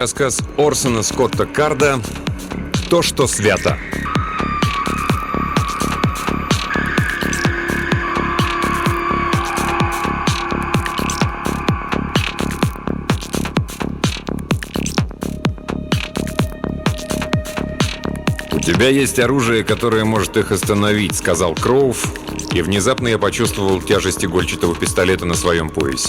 Рассказ Орсона Скотта Карда «То, что свято». «У тебя есть оружие, которое может их остановить», — сказал Кроув, и внезапно я почувствовал тяжесть игольчатого пистолета на своем поясе.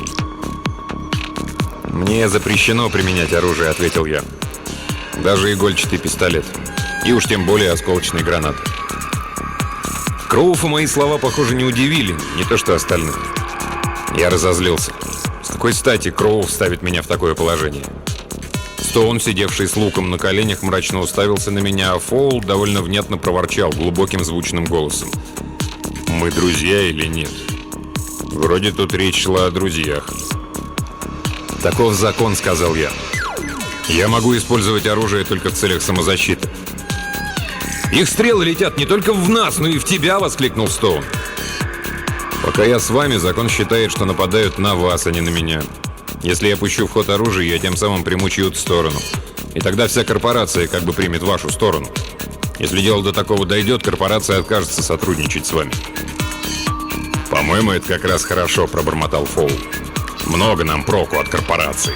«Мне запрещено применять оружие», — ответил я. «Даже игольчатый пистолет. И уж тем более осколочные гранаты». Кроуфа мои слова, похоже, не удивили, не то что остальных. Я разозлился. С какой стати Кроув ставит меня в такое положение? Стоун, сидевший с луком на коленях, мрачно уставился на меня, а Фоул довольно внятно проворчал глубоким звучным голосом. «Мы друзья или нет? Вроде тут речь шла о друзьях». «Таков закон», — сказал я. «Я могу использовать оружие только в целях самозащиты». «Их стрелы летят не только в нас, но и в тебя!» — воскликнул Стоун. «Пока я с вами, закон считает, что нападают на вас, а не на меня. Если я пущу в ход оружие, я тем самым приму чью-то сторону. И тогда вся корпорация как бы примет вашу сторону. Если дело до такого дойдет, корпорация откажется сотрудничать с вами». «По-моему, это как раз хорошо», — пробормотал Фоул. «Много нам проку от корпораций».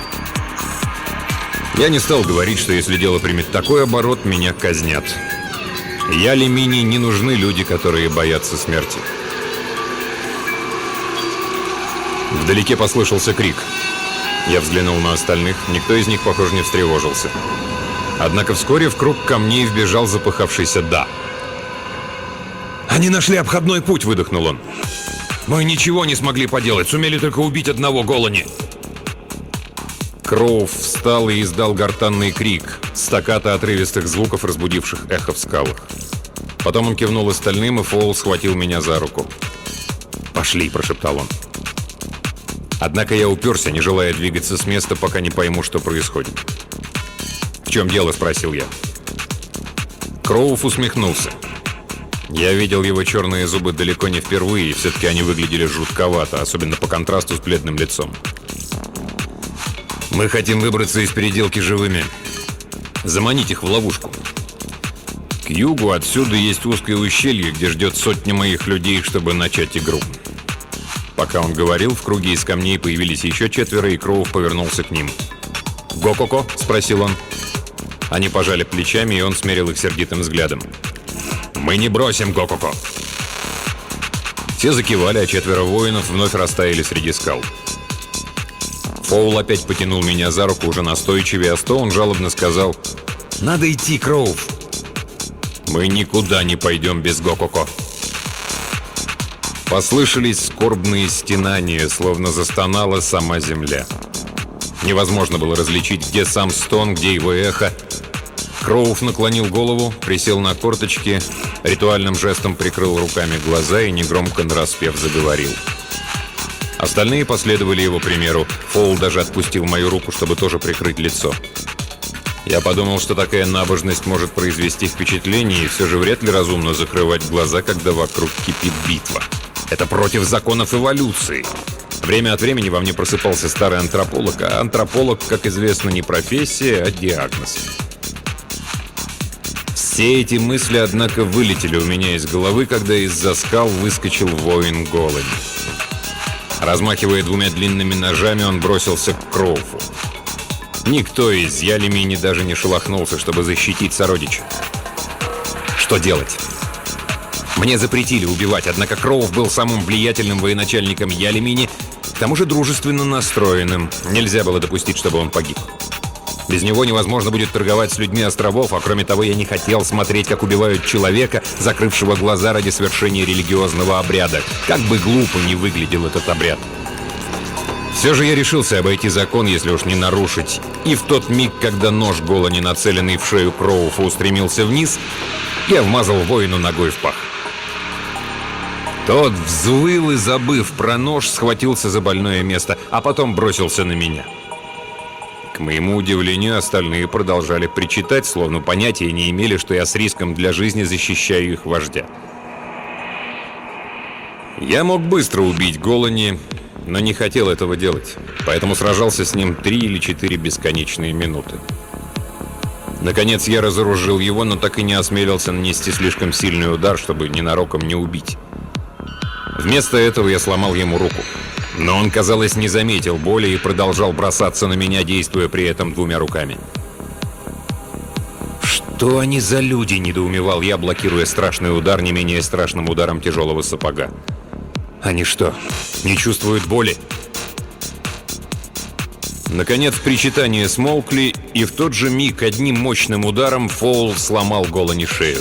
Я не стал говорить, что если дело примет такой оборот, меня казнят. Я Лемини не нужны люди, которые боятся смерти. Вдалеке послышался крик. Я взглянул на остальных, никто из них, похоже, не встревожился. Однако вскоре в круг камней вбежал запыхавшийся Да. «Они нашли обходной путь!» — выдохнул он. «Мы ничего не смогли поделать, сумели только убить одного Голани». Кроув встал и издал гортанный крик, стаккато отрывистых звуков, разбудивших эхо в скалах. Потом он кивнул остальным, и Фоул схватил меня за руку. «Пошли», — прошептал он. Однако я уперся, не желая двигаться с места, пока не пойму, что происходит. «В чем дело?» — спросил я. Кроув усмехнулся. Я видел его черные зубы далеко не впервые, и все-таки они выглядели жутковато, особенно по контрасту с бледным лицом. «Мы хотим выбраться из переделки живыми. Заманить их в ловушку. К югу отсюда есть узкое ущелье, где ждет сотня моих людей, чтобы начать игру». Пока он говорил, в круге из камней появились еще четверо, и Кроув повернулся к ним. «Гококо?» — спросил он. Они пожали плечами, и он смерил их сердитым взглядом. «Мы не бросим Гококо!» Все закивали, а четверо воинов вновь растаяли среди скал. Фоул опять потянул меня за руку уже настойчивее, а Стоун жалобно сказал: «Надо идти, Кроув!» «Мы никуда не пойдем без Гококо!» Послышались скорбные стенания, словно застонала сама земля. Невозможно было различить, где сам стон, где его эхо. Кроув наклонил голову, присел на корточки, ритуальным жестом прикрыл руками глаза и негромко нараспев заговорил. Остальные последовали его примеру. Фоул даже отпустил мою руку, чтобы тоже прикрыть лицо. Я подумал, что такая набожность может произвести впечатление, и все же вряд ли разумно закрывать глаза, когда вокруг кипит битва. Это против законов эволюции. Время от времени во мне просыпался старый антрополог, а антрополог, как известно, не профессия, а диагноз. Все эти мысли, однако, вылетели у меня из головы, когда из-за скал выскочил воин Голани. Размахивая двумя длинными ножами, он бросился к Кроуфу. Никто из Ялемини даже не шелохнулся, чтобы защитить сородича. Что делать? Мне запретили убивать, однако Кроув был самым влиятельным военачальником Ялемини, к тому же дружественно настроенным. Нельзя было допустить, чтобы он погиб. Без него невозможно будет торговать с людьми островов, а кроме того, я не хотел смотреть, как убивают человека, закрывшего глаза ради совершения религиозного обряда. Как бы глупо ни выглядел этот обряд. Все же я решился обойти закон, если уж не нарушить. И в тот миг, когда нож Голани, нацеленный в шею Кроуфа, устремился вниз, я вмазал воину ногой в пах. Тот взвыл и, забыв про нож, схватился за больное место, а потом бросился на меня. К моему удивлению, остальные продолжали причитать, словно понятия не имели, что я с риском для жизни защищаю их вождя. Я мог быстро убить Голани, но не хотел этого делать, поэтому сражался с ним 3 или 4 бесконечные минуты. Наконец я разоружил его, но так и не осмелился нанести слишком сильный удар, чтобы ненароком не убить. Вместо этого я сломал ему руку. Но он, казалось, не заметил боли и продолжал бросаться на меня, действуя при этом двумя руками. «Что они за люди?» – недоумевал я, блокируя страшный удар не менее страшным ударом тяжелого сапога. «Они что, не чувствуют боли?» Наконец причитания смолкли, и в тот же миг одним мощным ударом Фоул сломал голени шею.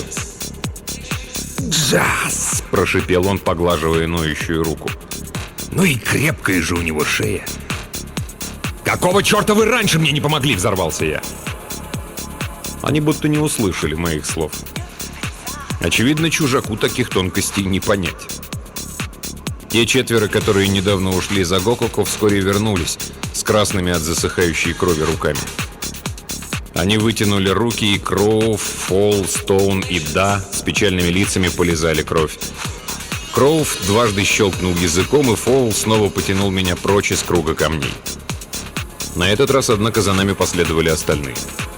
«Джаз!» – прошипел он, поглаживая ноющую руку. «Ну и крепкая же у него шея!» «Какого черта вы раньше мне не помогли?» – взорвался я. Они будто не услышали моих слов. Очевидно, чужаку таких тонкостей не понять. Те четверо, которые недавно ушли за Гококу, вскоре вернулись с красными от засыхающей крови руками. Они вытянули руки, и Кроув, Фол, Стоун и Да с печальными лицами полизали кровь. Кроув дважды щелкнул языком, и Фол снова потянул меня прочь из круга камней. На этот раз, однако, за нами последовали остальные.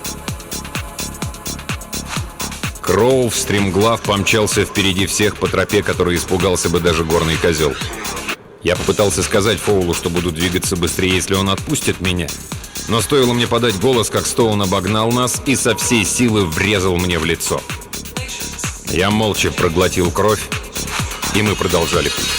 Кроув стремглав помчался впереди всех по тропе, которой испугался бы даже горный козел. Я попытался сказать Фоулу, что буду двигаться быстрее, если он отпустит меня. Но стоило мне подать голос, как Стоун обогнал нас и со всей силы врезал мне в лицо. Я молча проглотил кровь, и мы продолжали путь.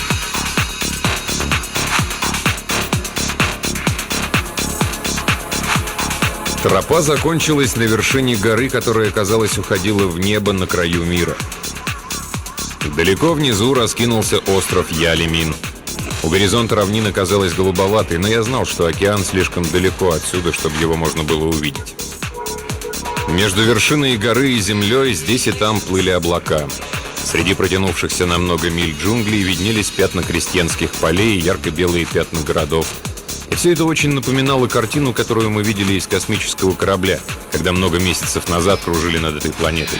Тропа закончилась на вершине горы, которая, казалось, уходила в небо на краю мира. Далеко внизу раскинулся остров Ялимин. У горизонта равнина казалась голубоватой, но я знал, что океан слишком далеко отсюда, чтобы его можно было увидеть. Между вершиной горы и землей здесь и там плыли облака. Среди протянувшихся на много миль джунглей виднелись пятна крестьянских полей и ярко-белые пятна городов. И все это очень напоминало картину, которую мы видели из космического корабля, когда много месяцев назад кружили над этой планетой.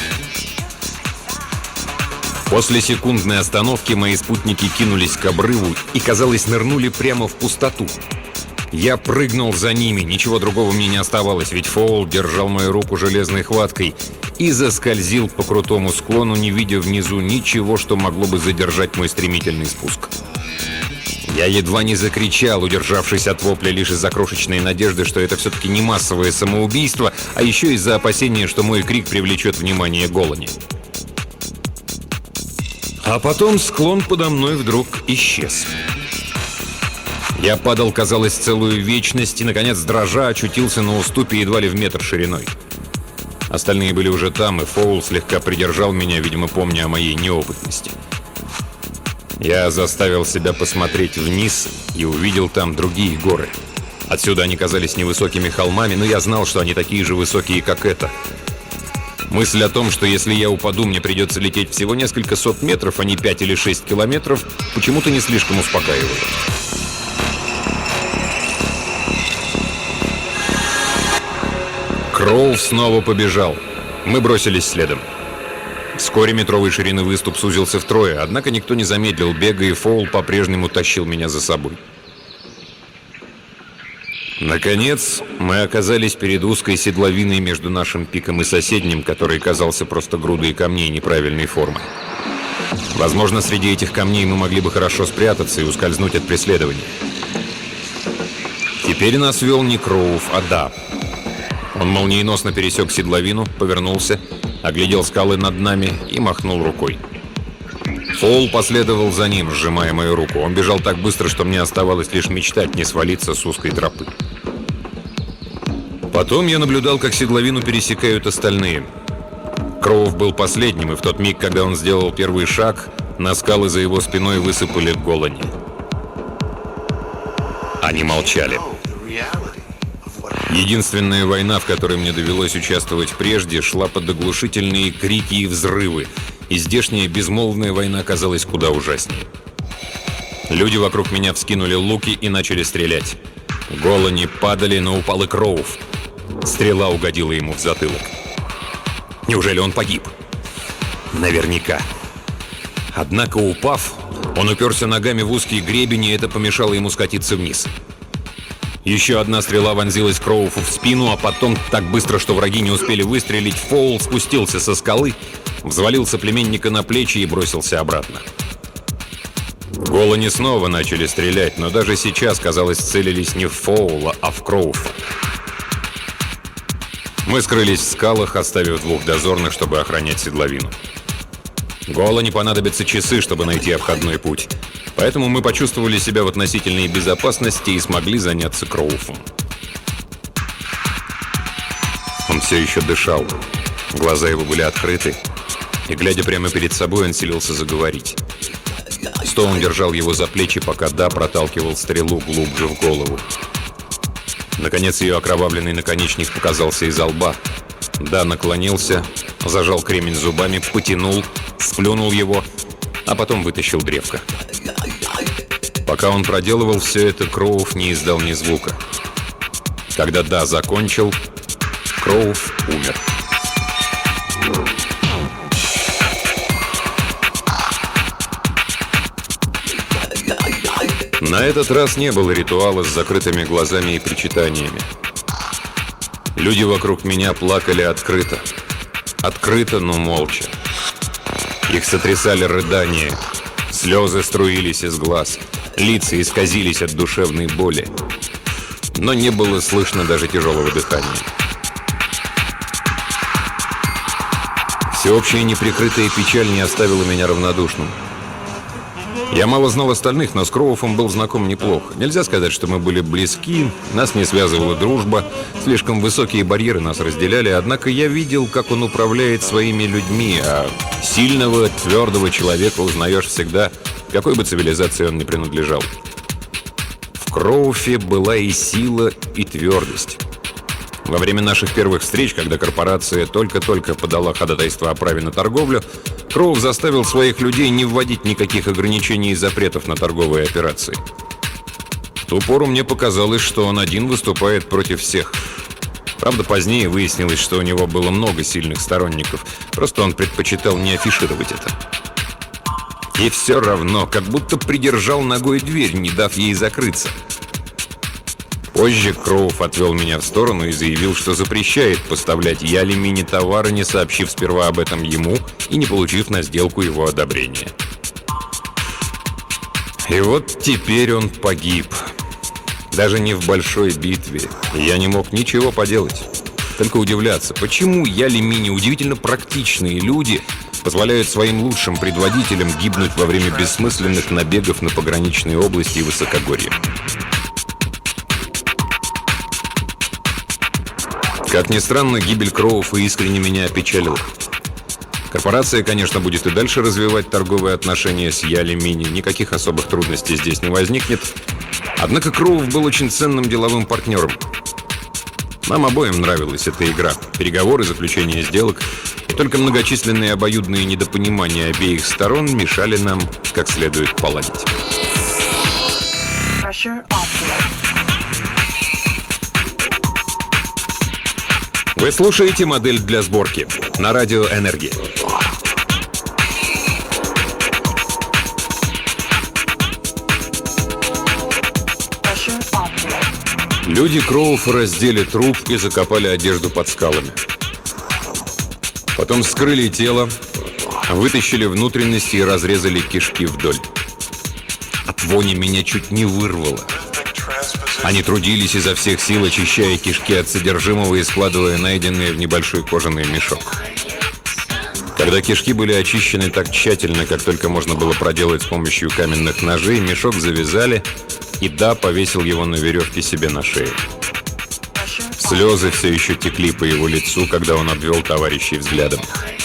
После секундной остановки мои спутники кинулись к обрыву и, казалось, нырнули прямо в пустоту. Я прыгнул за ними, ничего другого мне не оставалось, ведь Фоул держал мою руку железной хваткой и заскользил по крутому склону, не видя внизу ничего, что могло бы задержать мой стремительный спуск. Я едва не закричал, удержавшись от вопля лишь из-за крошечной надежды, что это все-таки не массовое самоубийство, а еще из-за опасения, что мой крик привлечет внимание Голани. А потом склон подо мной вдруг исчез. Я падал, казалось, целую вечность и, наконец, дрожа, очутился на уступе едва ли в метр шириной. Остальные были уже там, и Фоул слегка придержал меня, видимо, помня о моей неопытности. Я заставил себя посмотреть вниз и увидел там другие горы. Отсюда они казались невысокими холмами, но я знал, что они такие же высокие, как это. Мысль о том, что если я упаду, мне придется лететь всего несколько сот метров, а не 5 или 6 километров, почему-то не слишком успокаивала. Кроув снова побежал. Мы бросились следом. Вскоре метровой ширины выступ сузился втрое, однако никто не замедлил бега, и Фоул по-прежнему тащил меня за собой. Наконец, мы оказались перед узкой седловиной между нашим пиком и соседним, который казался просто грудой камней неправильной формы. Возможно, среди этих камней мы могли бы хорошо спрятаться и ускользнуть от преследования. Теперь нас вел не Кроув, а Да. Он молниеносно пересек седловину, повернулся, оглядел скалы над нами и махнул рукой. Фоул последовал за ним, сжимая мою руку. Он бежал так быстро, что мне оставалось лишь мечтать не свалиться с узкой тропы. Потом я наблюдал, как седловину пересекают остальные. Кроув был последним, и в тот миг, когда он сделал первый шаг, на скалы за его спиной высыпали Голани. Они молчали. Единственная война, в которой мне довелось участвовать прежде, шла под оглушительные крики и взрывы, и здешняя безмолвная война казалась куда ужаснее. Люди вокруг меня вскинули луки и начали стрелять. Голани падали, но упал и Кроув. Стрела угодила ему в затылок. Неужели он погиб? Наверняка. Однако, упав, он уперся ногами в узкий гребень, и это помешало ему скатиться вниз. Еще одна стрела вонзилась Кроуфу в спину, а потом, так быстро, что враги не успели выстрелить, Фоул спустился со скалы, взвалил соплеменника на плечи и бросился обратно. Голани снова начали стрелять, но даже сейчас, казалось, целились не в Фоула, а в Кроуфа. Мы скрылись в скалах, оставив двух дозорных, чтобы охранять седловину. Голани понадобятся часы, чтобы найти обходной путь. Поэтому мы почувствовали себя в относительной безопасности и смогли заняться Кроуфом. Он все еще дышал. Глаза его были открыты. И, глядя прямо перед собой, он силился заговорить. Стоун держал его за плечи, пока Да проталкивал стрелу глубже в голову. Наконец ее окровавленный наконечник показался из-за лба. Да наклонился, зажал кремень зубами, потянул, сплюнул его, а потом вытащил древко. Пока он проделывал все это, Кроуф не издал ни звука. Когда Да закончил, Кроуф умер. На этот раз не было ритуала с закрытыми глазами и причитаниями. Люди вокруг меня плакали открыто. Открыто, но молча. Их сотрясали рыдания. Слезы струились из глаз. Лица исказились от душевной боли. Но не было слышно даже тяжелого дыхания. Всеобщая неприкрытая печаль не оставила меня равнодушным. Я мало знал остальных, но с Кроуфом был знаком неплохо. Нельзя сказать, что мы были близки, нас не связывала дружба, слишком высокие барьеры нас разделяли, однако я видел, как он управляет своими людьми, а сильного, твердого человека узнаешь всегда, какой бы цивилизации он ни принадлежал. В Кроуфе была и сила, и твердость. Во время наших первых встреч, когда корпорация только-только подала ходатайство о праве на торговлю, Кроуф заставил своих людей не вводить никаких ограничений и запретов на торговые операции. В ту пору мне показалось, что он один выступает против всех. Правда, позднее выяснилось, что у него было много сильных сторонников, просто он предпочитал не афишировать это. И все равно, как будто придержал ногой дверь, не дав ей закрыться. Позже Кроуф отвел меня в сторону и заявил, что запрещает поставлять Ялимине товары, не сообщив сперва об этом ему и не получив на сделку его одобрения. И вот теперь он погиб. Даже не в большой битве. И я не мог ничего поделать. Только удивляться, почему Ялимине удивительно практичные люди позволяют своим лучшим предводителям гибнуть во время бессмысленных набегов на пограничные области и высокогорья. Как ни странно, гибель Кроуфа искренне меня опечалила. Корпорация, конечно, будет и дальше развивать торговые отношения с Ялимини, никаких особых трудностей здесь не возникнет. Однако Кроуф был очень ценным деловым партнером. Нам обоим нравилась эта игра, переговоры, заключение сделок, и только многочисленные обоюдные недопонимания обеих сторон мешали нам как следует поладить. Вы слушаете «Модель для сборки» на радио «Энергия». Люди Кроуфа раздели труп и закопали одежду под скалами. Потом вскрыли тело, вытащили внутренности и разрезали кишки вдоль. От вони меня чуть не вырвало. Они трудились изо всех сил, очищая кишки от содержимого и складывая найденные в небольшой кожаный мешок. Когда кишки были очищены так тщательно, как только можно было проделать с помощью каменных ножей, мешок завязали, и Да повесил его на веревке себе на шею. Слезы все еще текли по его лицу, когда он обвел товарищей взглядом.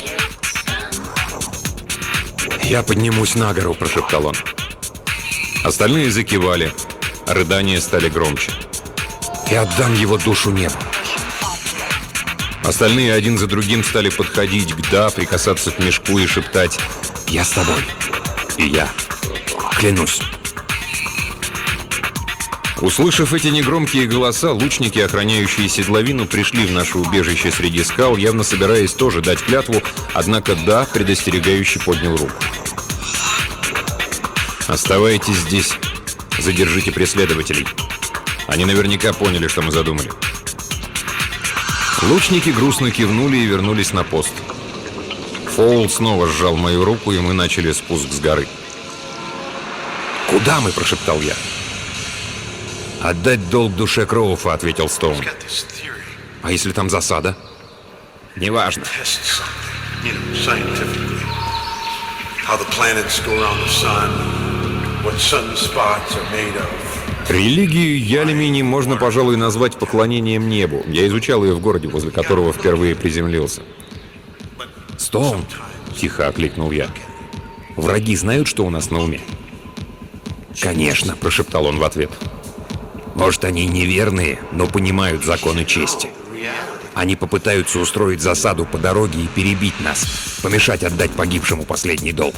«Я поднимусь на гору», — прошептал он. Остальные закивали. Рыдания стали громче. «Я отдам его душу небу». Остальные один за другим стали подходить к Да, прикасаться к мешку и шептать: «Я с тобой». «И я. Клянусь». Услышав эти негромкие голоса, лучники, охраняющие седловину, пришли в наше убежище среди скал, явно собираясь тоже дать клятву, однако Да предостерегающе поднял руку. «Оставайтесь здесь. Задержите преследователей. Они наверняка поняли, что мы задумали. Лучники грустно кивнули и вернулись на пост. Фоул снова сжал мою руку, и мы начали спуск с горы. «Куда мы?» – прошептал я. «Отдать долг душе Кроуфа», – ответил Стоун. «А если там засада?» «Неважно. Религию Ялемини можно, пожалуй, назвать поклонением небу. Я изучал ее в городе, возле которого впервые приземлился. «Стоун!» – тихо окликнул я. «Враги знают, что у нас на уме?» «Конечно», – прошептал он в ответ. «Может, они неверные, но понимают законы чести. Они попытаются устроить засаду по дороге и перебить нас, помешать отдать погибшему последний долг».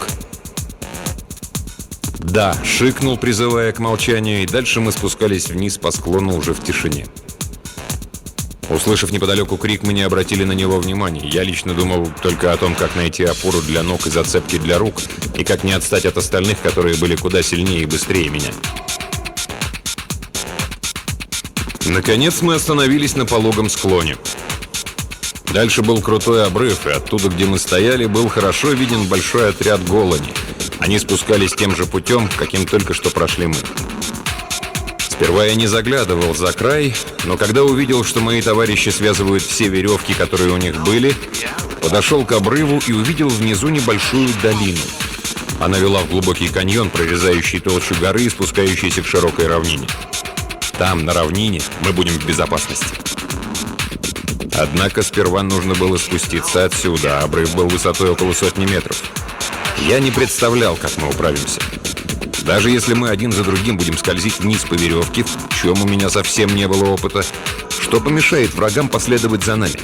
«Да», — шикнул, призывая к молчанию, и дальше мы спускались вниз по склону уже в тишине. Услышав неподалеку крик, мы не обратили на него внимания. Я лично думал только о том, как найти опору для ног и зацепки для рук, и как не отстать от остальных, которые были куда сильнее и быстрее меня. Наконец мы остановились на пологом склоне. Дальше был крутой обрыв, и оттуда, где мы стояли, был хорошо виден большой отряд голони. Они спускались тем же путем, каким только что прошли мы. Сперва я не заглядывал за край, но когда увидел, что мои товарищи связывают все веревки, которые у них были, подошел к обрыву и увидел внизу небольшую долину. Она вела в глубокий каньон, прорезающий толщу горы и спускающийся к широкой равнине. Там, на равнине, мы будем в безопасности. Однако сперва нужно было спуститься отсюда, а обрыв был высотой около 100 метров. Я не представлял, как мы управимся. Даже если мы один за другим будем скользить вниз по веревке, в чем у меня совсем не было опыта, что помешает врагам последовать за нами?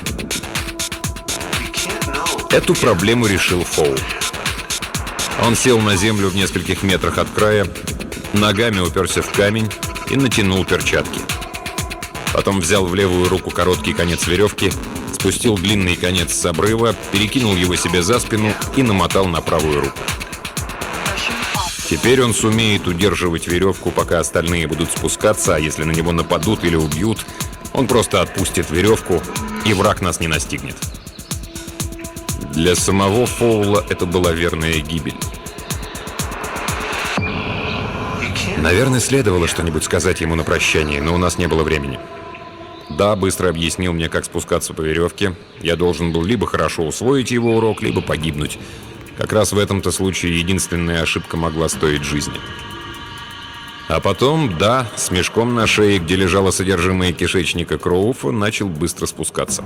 Эту проблему решил Фоул. Он сел на землю в нескольких метрах от края, ногами уперся в камень и натянул перчатки. Потом взял в левую руку короткий конец веревки, спустил длинный конец с обрыва, перекинул его себе за спину и намотал на правую руку. Теперь он сумеет удерживать веревку, пока остальные будут спускаться, а если на него нападут или убьют, он просто отпустит веревку, и враг нас не настигнет. Для самого Фоула это была верная гибель. Наверное, следовало что-нибудь сказать ему на прощание, но у нас не было времени. Да, быстро объяснил мне, как спускаться по веревке. Я должен был либо хорошо усвоить его урок, либо погибнуть. Как раз в этом-то случае единственная ошибка могла стоить жизни. А потом, да, с мешком на шее, где лежало содержимое кишечника Кроуфа, начал быстро спускаться.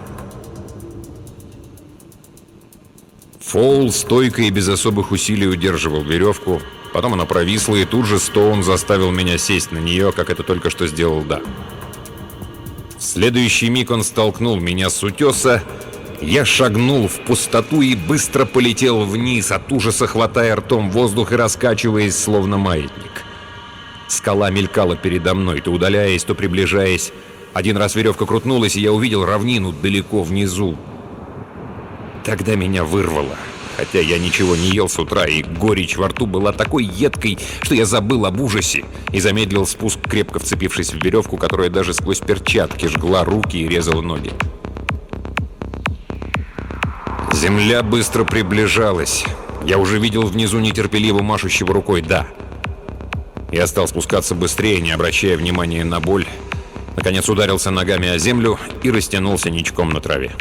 Фоул стойко и без особых усилий удерживал веревку. Потом она провисла, и тут же Стоун заставил меня сесть на нее, как это только что сделал Да. В следующий миг он столкнул меня с утеса. Я шагнул в пустоту и быстро полетел вниз, от ужаса хватая ртом воздух и раскачиваясь, словно маятник. Скала мелькала передо мной, то удаляясь, то приближаясь. Один раз веревка крутнулась, и я увидел равнину далеко внизу. Тогда меня вырвало. Хотя я ничего не ел с утра, и горечь во рту была такой едкой, что я забыл об ужасе и замедлил спуск, крепко вцепившись в веревку, которая даже сквозь перчатки жгла руки и резала ноги. Земля быстро приближалась. Я уже видел внизу нетерпеливо машущего рукой Да. Я стал спускаться быстрее, не обращая внимания на боль. Наконец ударился ногами о землю и растянулся ничком на траве.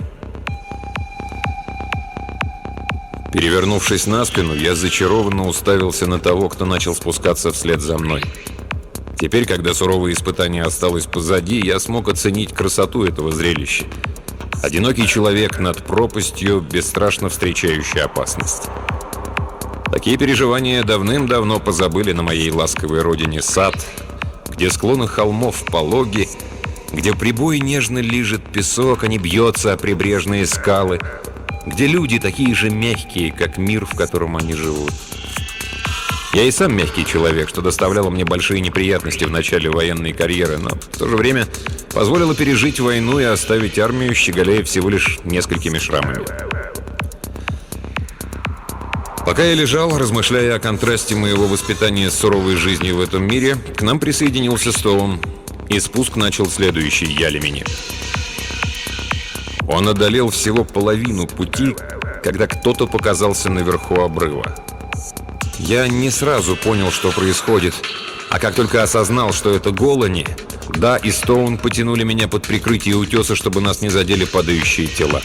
Перевернувшись на спину, я зачарованно уставился на того, кто начал спускаться вслед за мной. Теперь, когда суровое испытание осталось позади, я смог оценить красоту этого зрелища. Одинокий человек над пропастью, бесстрашно встречающий опасность. Такие переживания давным-давно позабыли на моей ласковой родине Сад, где склоны холмов пологи, где прибой нежно лижет песок, а не бьется о прибрежные скалы, где люди такие же мягкие, как мир, в котором они живут. Я и сам мягкий человек, что доставляло мне большие неприятности в начале военной карьеры, но в то же время позволило пережить войну и оставить армию, щеголяя всего лишь несколькими шрамами. Пока я лежал, размышляя о контрасте моего воспитания с суровой жизнью в этом мире, к нам присоединился Стоун. и спуск начал следующий Ялемини. Он одолел всего половину пути, когда кто-то показался наверху обрыва. Я не сразу понял, что происходит, а как только осознал, что это Голани, Да и Стоун потянули меня под прикрытие утеса, чтобы нас не задели падающие тела.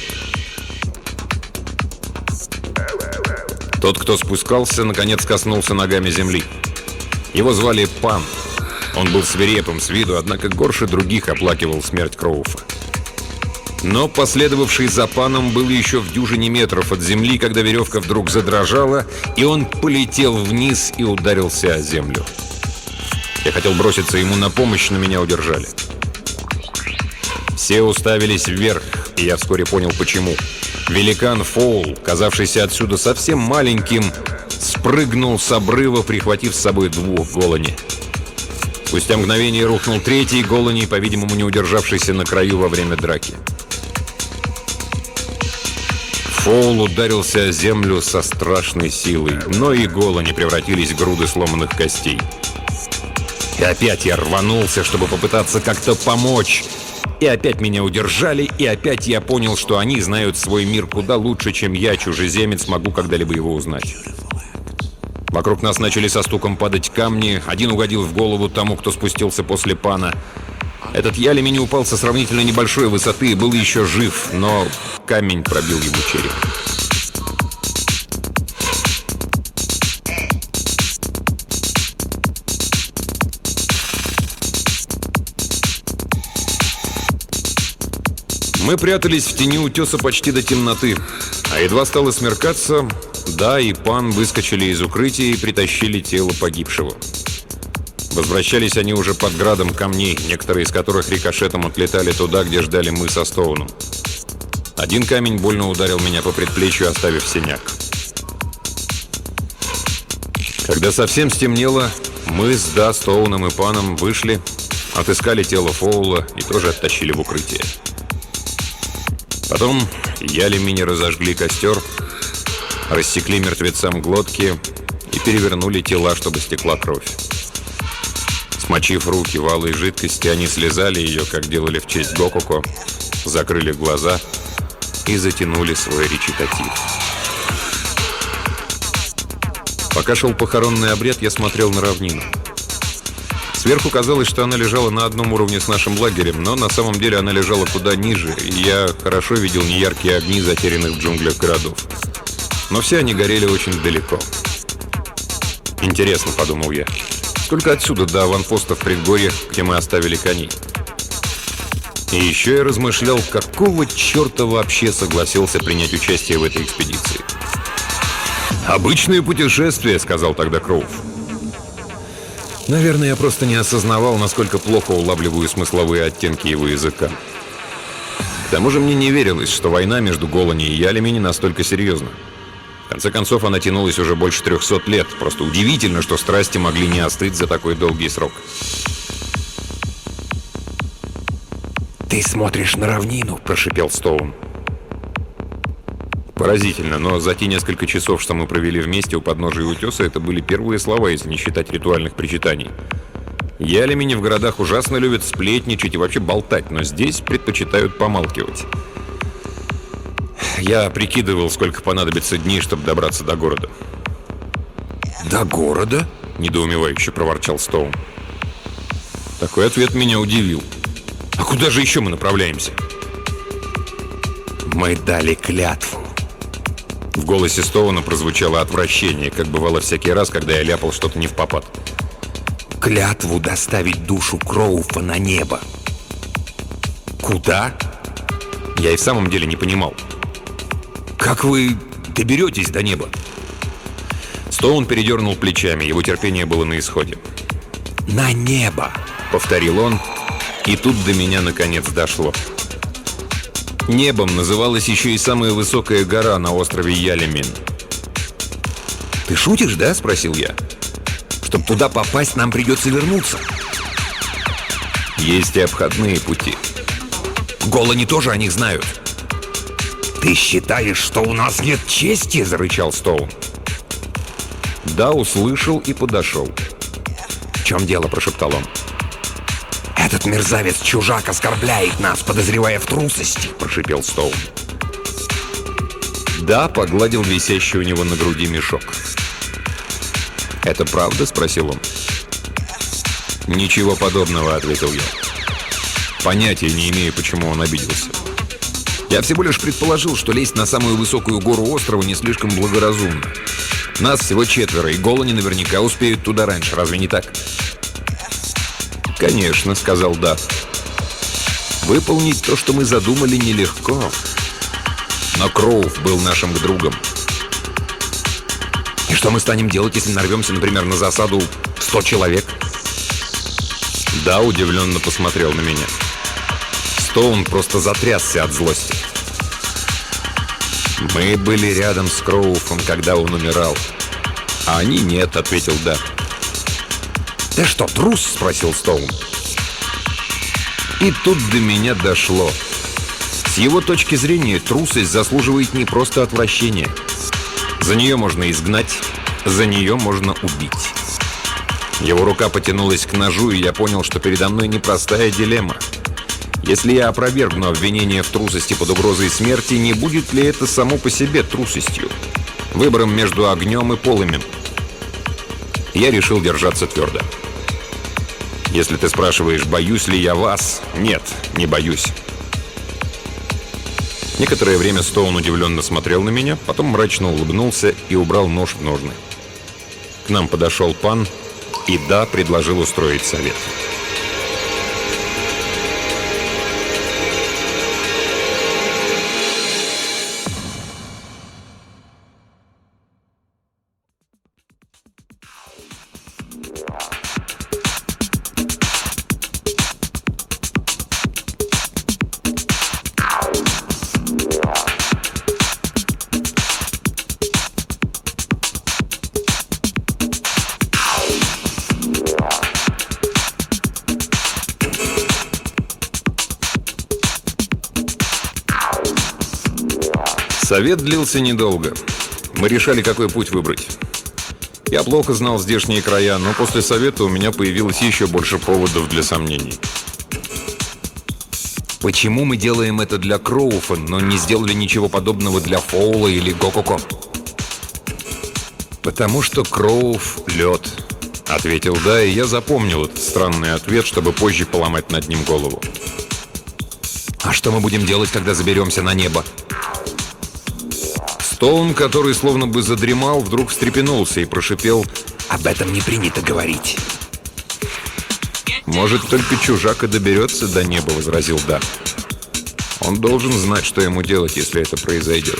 Тот, кто спускался, наконец коснулся ногами земли. Его звали Пан. Он был свирепым с виду, однако горше других оплакивал смерть Кроуфа. Но последовавший за Паном был еще в дюжине метров от земли, когда веревка вдруг задрожала, и он полетел вниз и ударился о землю. Я хотел броситься ему на помощь, но меня удержали. Все уставились вверх, и я вскоре понял, почему. Великан Фоул, казавшийся отсюда совсем маленьким, спрыгнул с обрыва, прихватив с собой двух Голани. Спустя мгновение рухнул третий Голани, по-видимому, не удержавшийся на краю во время драки. Фоул ударился о землю со страшной силой, но и Голани превратились в груды сломанных костей. И опять я рванулся, чтобы попытаться как-то помочь. И опять меня удержали, и опять я понял, что они знают свой мир куда лучше, чем я, чужеземец, могу когда-либо его узнать. Вокруг нас начали со стуком падать камни. Один угодил в голову тому, кто спустился после Пана. Этот Ялемини упал со сравнительно небольшой высоты и был еще жив, но камень пробил ему череп. Мы прятались в тени утеса почти до темноты, а едва стало смеркаться, Да и Пан выскочили из укрытия и притащили тело погибшего. Возвращались они уже под градом камней, некоторые из которых рикошетом отлетали туда, где ждали мы со Стоуном. Один камень больно ударил меня по предплечью, оставив синяк. Когда совсем стемнело, мы с Да, Стоуном и Паном вышли, отыскали тело Фоула и тоже оттащили в укрытие. Потом Ялемини разожгли костер, рассекли мертвецам глотки и перевернули тела, чтобы стекла кровь. Смочив руки в алой жидкости, они слезали ее, как делали в честь Гокуко, закрыли глаза и затянули свой речитатив. Пока шел похоронный обряд, я смотрел на равнину. Сверху казалось, что она лежала на одном уровне с нашим лагерем, но на самом деле она лежала куда ниже, и я хорошо видел неяркие огни, затерянных в джунглях городов. Но все они горели очень далеко. «Интересно», — подумал я, — «сколько отсюда до аванпоста в предгорьях, где мы оставили коней?» И еще я размышлял, какого черта вообще согласился принять участие в этой экспедиции. «Обычное путешествие», — сказал тогда Кроув. Наверное, я просто не осознавал, насколько плохо улавливаю смысловые оттенки его языка. К тому же мне не верилось, что война между Голани и Ялемини настолько серьезна. В конце концов, она тянулась уже больше 300 лет. Просто удивительно, что страсти могли не остыть за такой долгий срок. «Ты смотришь на равнину», — прошипел Стоун. Поразительно, но за те несколько часов, что мы провели вместе у подножия утеса, это были первые слова, если не считать ритуальных причитаний. Ялемини в городах ужасно любят сплетничать и вообще болтать, но здесь предпочитают помалкивать. Я прикидывал, сколько понадобится дней, чтобы добраться до города. «До города?» — недоумевающе проворчал Стоун. Такой ответ меня удивил. «А куда же еще мы направляемся?» «Мы дали клятву». В голосе Стоуна прозвучало отвращение, как бывало всякий раз, когда я ляпал что-то не впопад. «Клятву доставить душу Кроуфа на небо». «Куда?» Я и в самом деле не понимал. «Как вы доберетесь до неба?» Стоун передернул плечами, его терпение было на исходе. «На небо», — повторил он, и тут до меня наконец дошло. Небом называлась еще и самая высокая гора на острове Ялемин. «Ты шутишь, да?» — спросил я. «Чтобы туда попасть, нам придется вернуться». «Есть и обходные пути». «Голани тоже о них знают». «Ты считаешь, что у нас нет чести?» — зарычал Стоун. Да, услышал и подошел. «В чем дело?» — прошептал он. «Это «Этот мерзавец-чужак оскорбляет нас, подозревая в трусости», — прошипел Стоун. Да погладил висящий у него на груди мешок. «Это правда?» — спросил он. «Ничего подобного», — ответил я. Понятия не имею, почему он обиделся. Я всего лишь предположил, что лезть на самую высокую гору острова не слишком благоразумно. Нас всего 4, и голани наверняка успеют туда раньше, разве не так? «Конечно», — сказал Да. «Выполнить то, что мы задумали, нелегко. Но Кроув был нашим другом». «И что мы станем делать, если нарвемся, например, на засаду 100 человек?» Да удивленно посмотрел на меня. Стоун просто затрясся от злости. «Мы были рядом с Кроуфом, когда он умирал. А они нет», — ответил Да. «Ты что, трус?» — спросил Стоун. И тут до меня дошло. С его точки зрения, трусость заслуживает не просто отвращения. За нее можно изгнать, за нее можно убить. Его рука потянулась к ножу, и я понял, что передо мной непростая дилемма. Если я опровергну обвинение в трусости под угрозой смерти, не будет ли это само по себе трусостью? Выбором между огнем и полымем. Я решил держаться твердо. Если ты спрашиваешь, боюсь ли я вас, нет, не боюсь. Некоторое время Стоун удивленно смотрел на меня, потом мрачно улыбнулся и убрал нож в ножны. К нам подошел пан, и Да предложил устроить совет. Совет длился недолго. Мы решали, какой путь выбрать. Я плохо знал здешние края, но после совета у меня появилось еще больше поводов для сомнений. «Почему мы делаем это для Кроуфа, но не сделали ничего подобного для Фоула или Гококо?» «Потому что Кроув — лед», — ответил Да, и я запомнил этот странный ответ, чтобы позже поломать над ним голову. «А что мы будем делать, когда заберемся на небо?» Стоун, который словно бы задремал, вдруг встрепенулся и прошипел: «Об этом не принято говорить». «Может, только чужак и доберется до неба», — возразил Да. «Он должен знать, что ему делать, если это произойдет».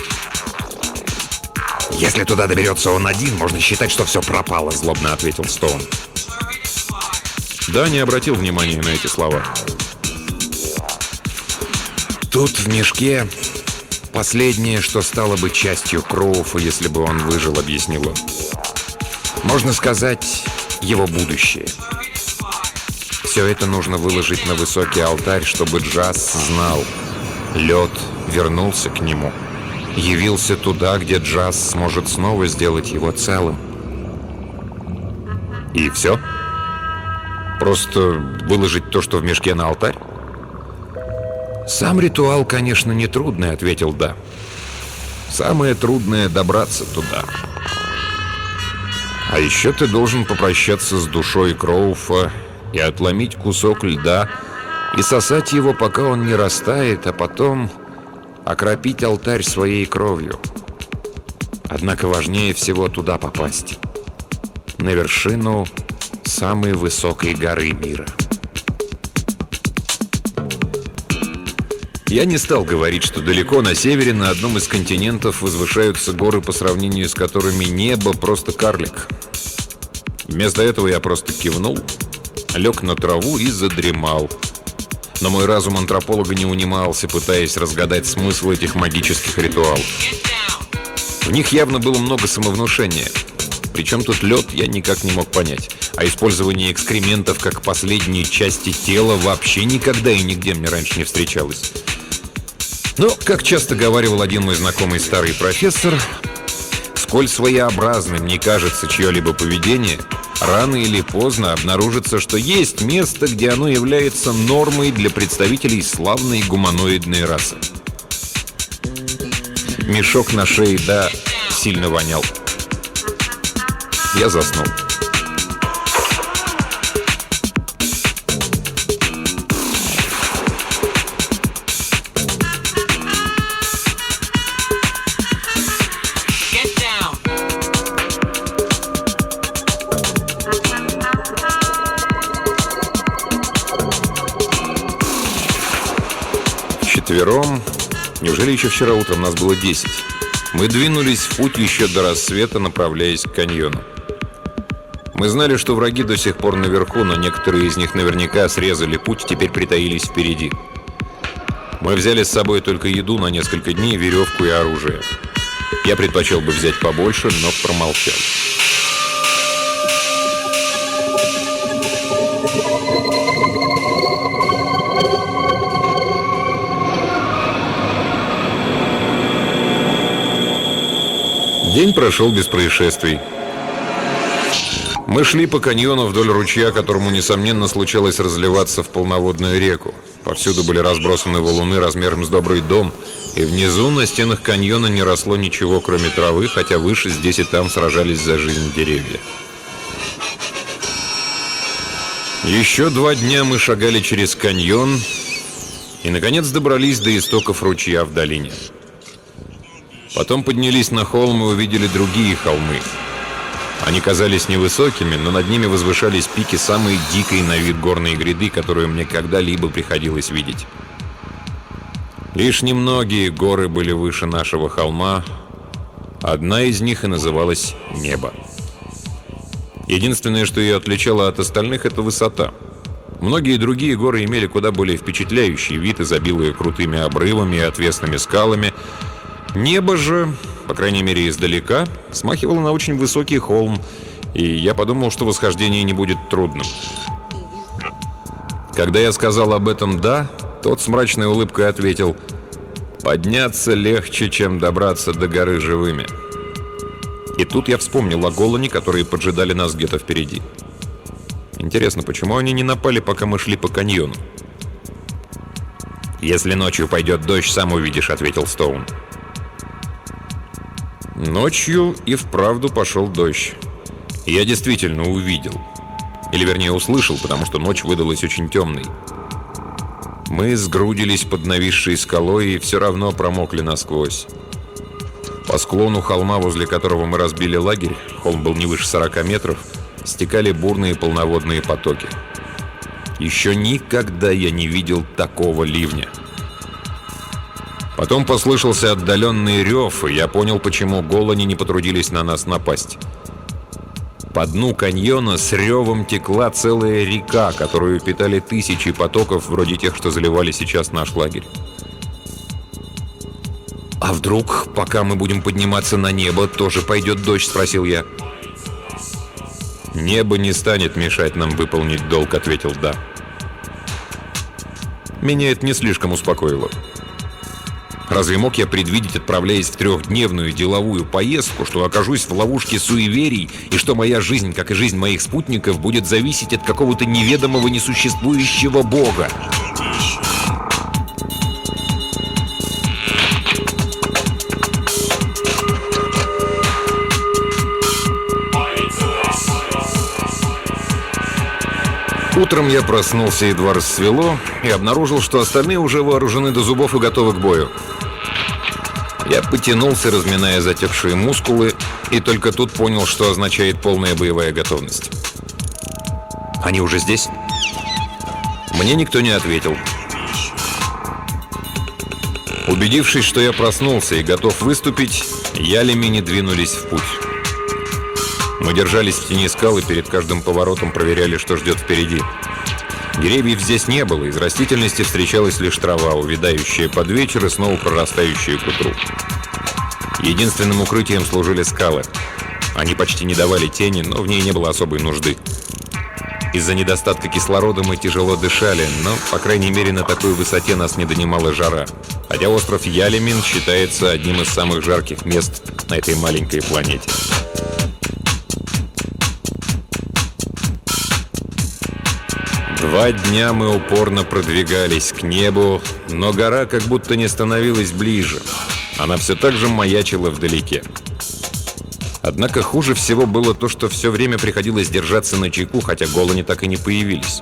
«Если туда доберется он один, можно считать, что все пропало», — злобно ответил Стоун. Да не обратил внимания на эти слова. «Тут в мешке последнее, что стало бы частью Кроуфа, если бы он выжил», — объяснил он. «Можно сказать, его будущее. Все это нужно выложить на высокий алтарь, чтобы Джаз знал. Лед вернулся к нему. Явился туда, где Джаз сможет снова сделать его целым». «И все? Просто выложить то, что в мешке, на алтарь?» «Сам ритуал, конечно, нетрудный», — ответил Да. «Самое трудное — добраться туда. А еще ты должен попрощаться с душой Кроуфа и отломить кусок льда и сосать его, пока он не растает, а потом окропить алтарь своей кровью. Однако важнее всего туда попасть. На вершину самой высокой горы мира». Я не стал говорить, что далеко на севере, на одном из континентов, возвышаются горы, по сравнению с которыми небо просто карлик. Вместо этого я просто кивнул, лег на траву и задремал. Но мой разум антрополога не унимался, пытаясь разгадать смысл этих магических ритуалов. В них явно было много самовнушения. Причем тут лед, я никак не мог понять. А использование экскрементов как последней части тела вообще никогда и нигде мне раньше не встречалось. Но, как часто говаривал один мой знакомый старый профессор, Сколь своеобразным ни кажется чье-либо поведение, рано или поздно обнаружится, что есть место, где оно является нормой для представителей славной гуманоидной расы. Мешок на шее, да, сильно вонял. Я заснул. Вчетвером, неужели еще вчера утром нас было 10? Мы двинулись в путь еще до рассвета, направляясь к каньону. Мы знали, что враги до сих пор наверху, но некоторые из них наверняка срезали путь и теперь притаились впереди. Мы взяли с собой только еду на несколько дней, веревку и оружие. Я предпочел бы взять побольше, но промолчал. День прошел без происшествий. Мы шли по каньону вдоль ручья, которому, несомненно, случалось разливаться в полноводную реку. Повсюду были разбросаны валуны размером с добрый дом, и внизу на стенах каньона не росло ничего, кроме травы, хотя выше здесь и там сражались за жизнь деревья. Еще 2 дня мы шагали через каньон и, наконец, добрались до истоков ручья в долине. Потом поднялись на холм и увидели другие холмы. Они казались невысокими, но над ними возвышались пики самой дикой на вид горной гряды, которую мне когда-либо приходилось видеть. Лишь немногие горы были выше нашего холма. Одна из них и называлась Небо. Единственное, что ее отличало от остальных, это высота. Многие другие горы имели куда более впечатляющий вид, изобилуя крутыми обрывами и отвесными скалами. Небо же, по крайней мере издалека, смахивало на очень высокий холм, и я подумал, что восхождение не будет трудным. Когда я сказал об этом «да», тот с мрачной улыбкой ответил: «Подняться легче, чем добраться до горы живыми». И тут я вспомнил о Голлане, которые поджидали нас где-то впереди. Интересно, почему они не напали, пока мы шли по каньону? «Если ночью пойдет дождь, сам увидишь», — ответил Стоун. Ночью и вправду пошел дождь. И я действительно увидел. Или вернее услышал, потому что ночь выдалась очень темной. Мы сгрудились под нависшей скалой и все равно промокли насквозь. По склону холма, возле которого мы разбили лагерь, холм был не выше 40 метров, стекали бурные полноводные потоки. Еще никогда я не видел такого ливня. Потом послышался отдаленный рев, и я понял, почему голлани не потрудились на нас напасть. По дну каньона с ревом текла целая река, которую питали тысячи потоков, вроде тех, что заливали сейчас наш лагерь. «А вдруг, пока мы будем подниматься на небо, тоже пойдет дождь?» — спросил я. «Небо не станет мешать нам выполнить долг», — ответил «да». Меня это не слишком успокоило. Разве мог я предвидеть, отправляясь в 3-дневную деловую поездку, что окажусь в ловушке суеверий и что моя жизнь, как и жизнь моих спутников, будет зависеть от какого-то неведомого несуществующего бога? Утром я проснулся, едва рассвело, и обнаружил, что остальные уже вооружены до зубов и готовы к бою. Я потянулся, разминая затекшие мускулы, и только тут понял, что означает полная боевая готовность. «Они уже здесь?» Мне никто не ответил. Убедившись, что я проснулся и готов выступить, ялемени двинулись в путь. Мы держались в тени скал и перед каждым поворотом проверяли, что ждет впереди. Деревьев здесь не было, из растительности встречалась лишь трава, увядающая под вечер и снова прорастающая к утру. Единственным укрытием служили скалы. Они почти не давали тени, но в ней не было особой нужды. Из-за недостатка кислорода мы тяжело дышали, но, по крайней мере, на такой высоте нас не донимала жара. хотя остров Ялемин считается одним из самых жарких мест на этой маленькой планете. Два дня мы упорно продвигались к небу, но гора как будто не становилась ближе. Она все так же маячила вдалеке. Однако хуже всего было то, что все время приходилось держаться начеку, хотя голани так и не появились.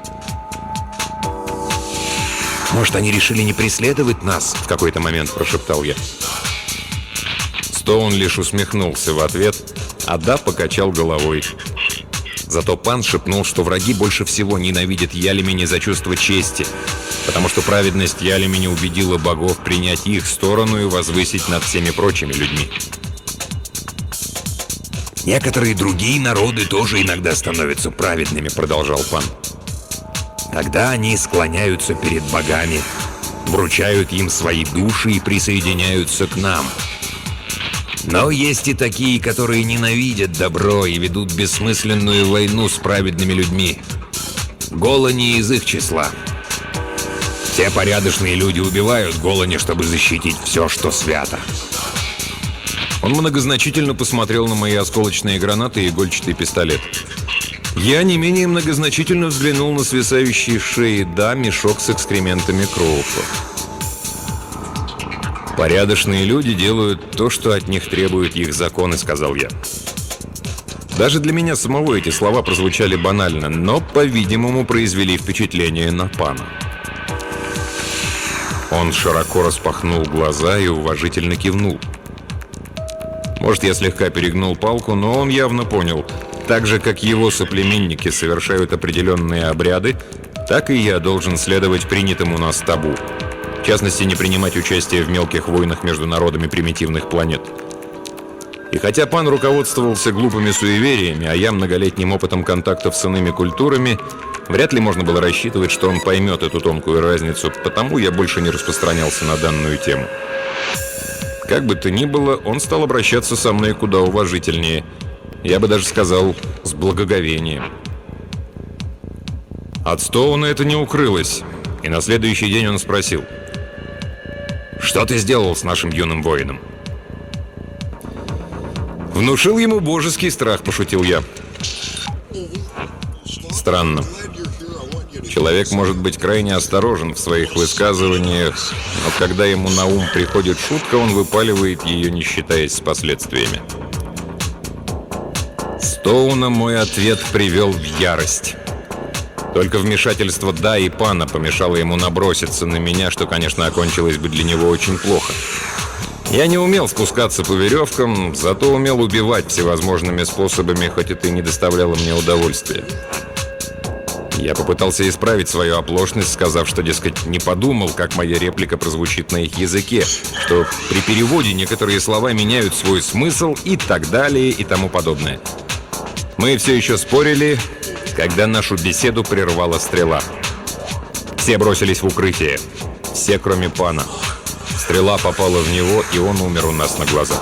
Может, они решили не преследовать нас? В какой-то момент прошептал я. Стоун лишь усмехнулся в ответ, а Да покачал головой. Зато Пан шепнул, что враги больше всего ненавидят Ялемини за чувство чести, потому что праведность Ялемини убедила богов принять их сторону и возвысить над всеми прочими людьми. Некоторые другие народы тоже иногда становятся праведными, продолжал Пан. Тогда они склоняются перед богами, вручают им свои души и присоединяются к нам. Но есть и такие, которые ненавидят добро и ведут бессмысленную войну с праведными людьми. Голани из их числа. Все порядочные люди убивают голани, чтобы защитить все, что свято. Он многозначительно посмотрел на мои осколочные гранаты и игольчатый пистолет. Я не менее многозначительно взглянул на свисающий с шеи Да мешок с экскрементами Кроуфа. «Порядочные люди делают то, что от них требуют их законы», — сказал я. Даже для меня самого эти слова прозвучали банально, но, по-видимому, произвели впечатление на Пана. Он широко распахнул глаза и уважительно кивнул. Может, я слегка перегнул палку, но он явно понял. Так же, как его соплеменники совершают определенные обряды, так и я должен следовать принятому у нас табу. В частности, не принимать участие в мелких войнах между народами примитивных планет. И хотя Пан руководствовался глупыми суевериями, а я многолетним опытом контактов с иными культурами, вряд ли можно было рассчитывать, что он поймет эту тонкую разницу, потому я больше не распространялся на данную тему. Как бы то ни было, он стал обращаться со мной куда уважительнее. Я бы даже сказал, с благоговением. От Стоуна это не укрылось, и на следующий день он спросил: «Что ты сделал с нашим юным воином?» «Внушил ему божеский страх», — пошутил я. Странно. Человек может быть крайне осторожен в своих высказываниях, но когда ему на ум приходит шутка, он выпаливает ее, не считаясь с последствиями. Стоуна мой ответ привел в ярость. Только вмешательство Да и Пана помешало ему наброситься на меня, что, конечно, окончилось бы для него очень плохо. Я не умел спускаться по веревкам, зато умел убивать всевозможными способами, хоть это и не доставляло мне удовольствия. Я попытался исправить свою оплошность, сказав, что, дескать, не подумал, как моя реплика прозвучит на их языке, что при переводе некоторые слова меняют свой смысл и так далее и тому подобное. Мы все еще спорили, когда нашу беседу прервала стрела. Все бросились в укрытие. Все, кроме Пана. Стрела попала в него, и он умер у нас на глазах.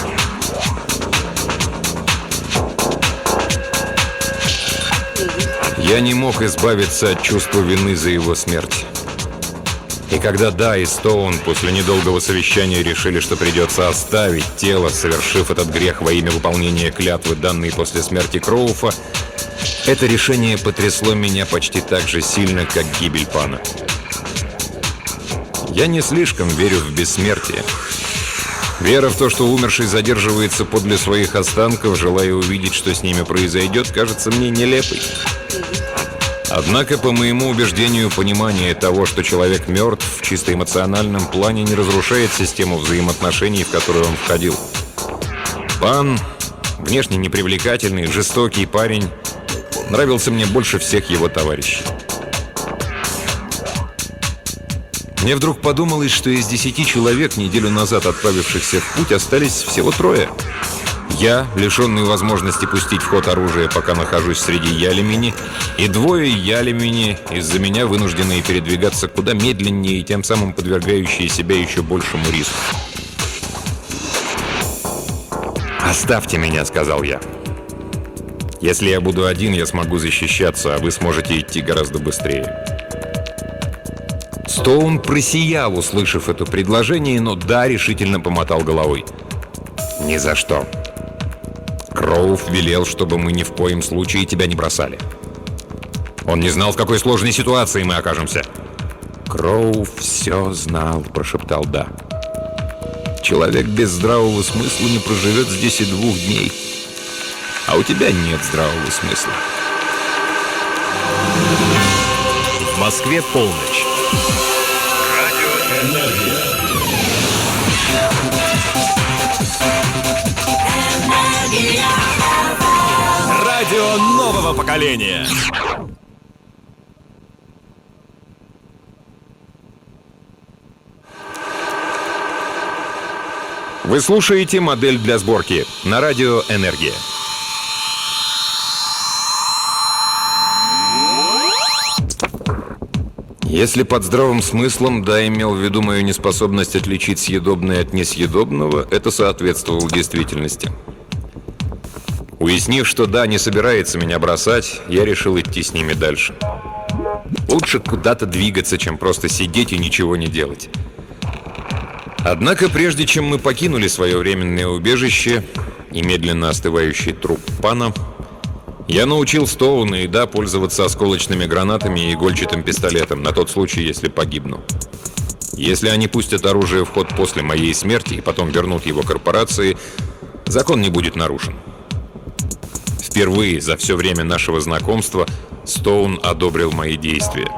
Я не мог избавиться от чувства вины за его смерть. И когда Да и Стоун после недолгого совещания решили, что придется оставить тело, совершив этот грех во имя выполнения клятвы, данной после смерти Кроуфа, это решение потрясло меня почти так же сильно, как гибель Пана. Я не слишком верю в бессмертие. Вера в то, что умерший задерживается подле своих останков, желая увидеть, что с ними произойдет, кажется мне нелепой. Однако, по моему убеждению, понимание того, что человек мертв в чисто эмоциональном плане, не разрушает систему взаимоотношений, в которую он входил. Пан, внешне непривлекательный, жестокий парень, нравился мне больше всех его товарищей. Мне вдруг подумалось, что из 10 человек, неделю назад отправившихся в путь, остались всего 3. Я, лишенный возможности пустить в ход оружие, пока нахожусь среди Ялемини, и 2 Ялемини, из-за меня вынужденные передвигаться куда медленнее и тем самым подвергающие себя еще большему риску. «Оставьте меня», — сказал я. «Если я буду один, я смогу защищаться, а вы сможете идти гораздо быстрее». Стоун просиял, услышав это предложение, но да, решительно помотал головой. «Ни за что. Кроув велел, чтобы мы ни в коем случае тебя не бросали. Он не знал, в какой сложной ситуации мы окажемся». «Кроув все знал», — прошептал Да. «Человек без здравого смысла не проживет здесь и 2 дней. А у тебя нет здравого смысла». В Москве полночь. Радио нового поколения. Вы слушаете «Модель для сборки» на радио «Энергия». Если под здравым смыслом Да имел в виду мою неспособность отличить съедобное от несъедобного, это соответствовало действительности. Уяснив, что Да не собирается меня бросать, я решил идти с ними дальше. Лучше куда-то двигаться, чем просто сидеть и ничего не делать. Однако, прежде чем мы покинули свое временное убежище и медленно остывающий труп Пана, я научил Стоуна и Да пользоваться осколочными гранатами и игольчатым пистолетом на тот случай, если погибну. Если они пустят оружие в ход после моей смерти и потом вернут его корпорации, закон не будет нарушен. Впервые за все время нашего знакомства Стоун одобрил мои действия.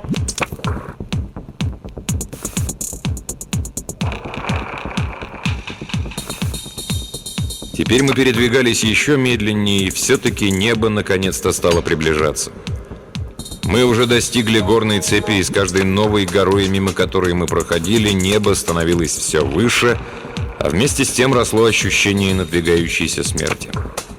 Теперь мы передвигались еще медленнее, и все-таки небо наконец-то стало приближаться. Мы уже достигли горной цепи, и с каждой новой горой, мимо которой мы проходили, небо становилось все выше, а вместе с тем росло ощущение надвигающейся смерти.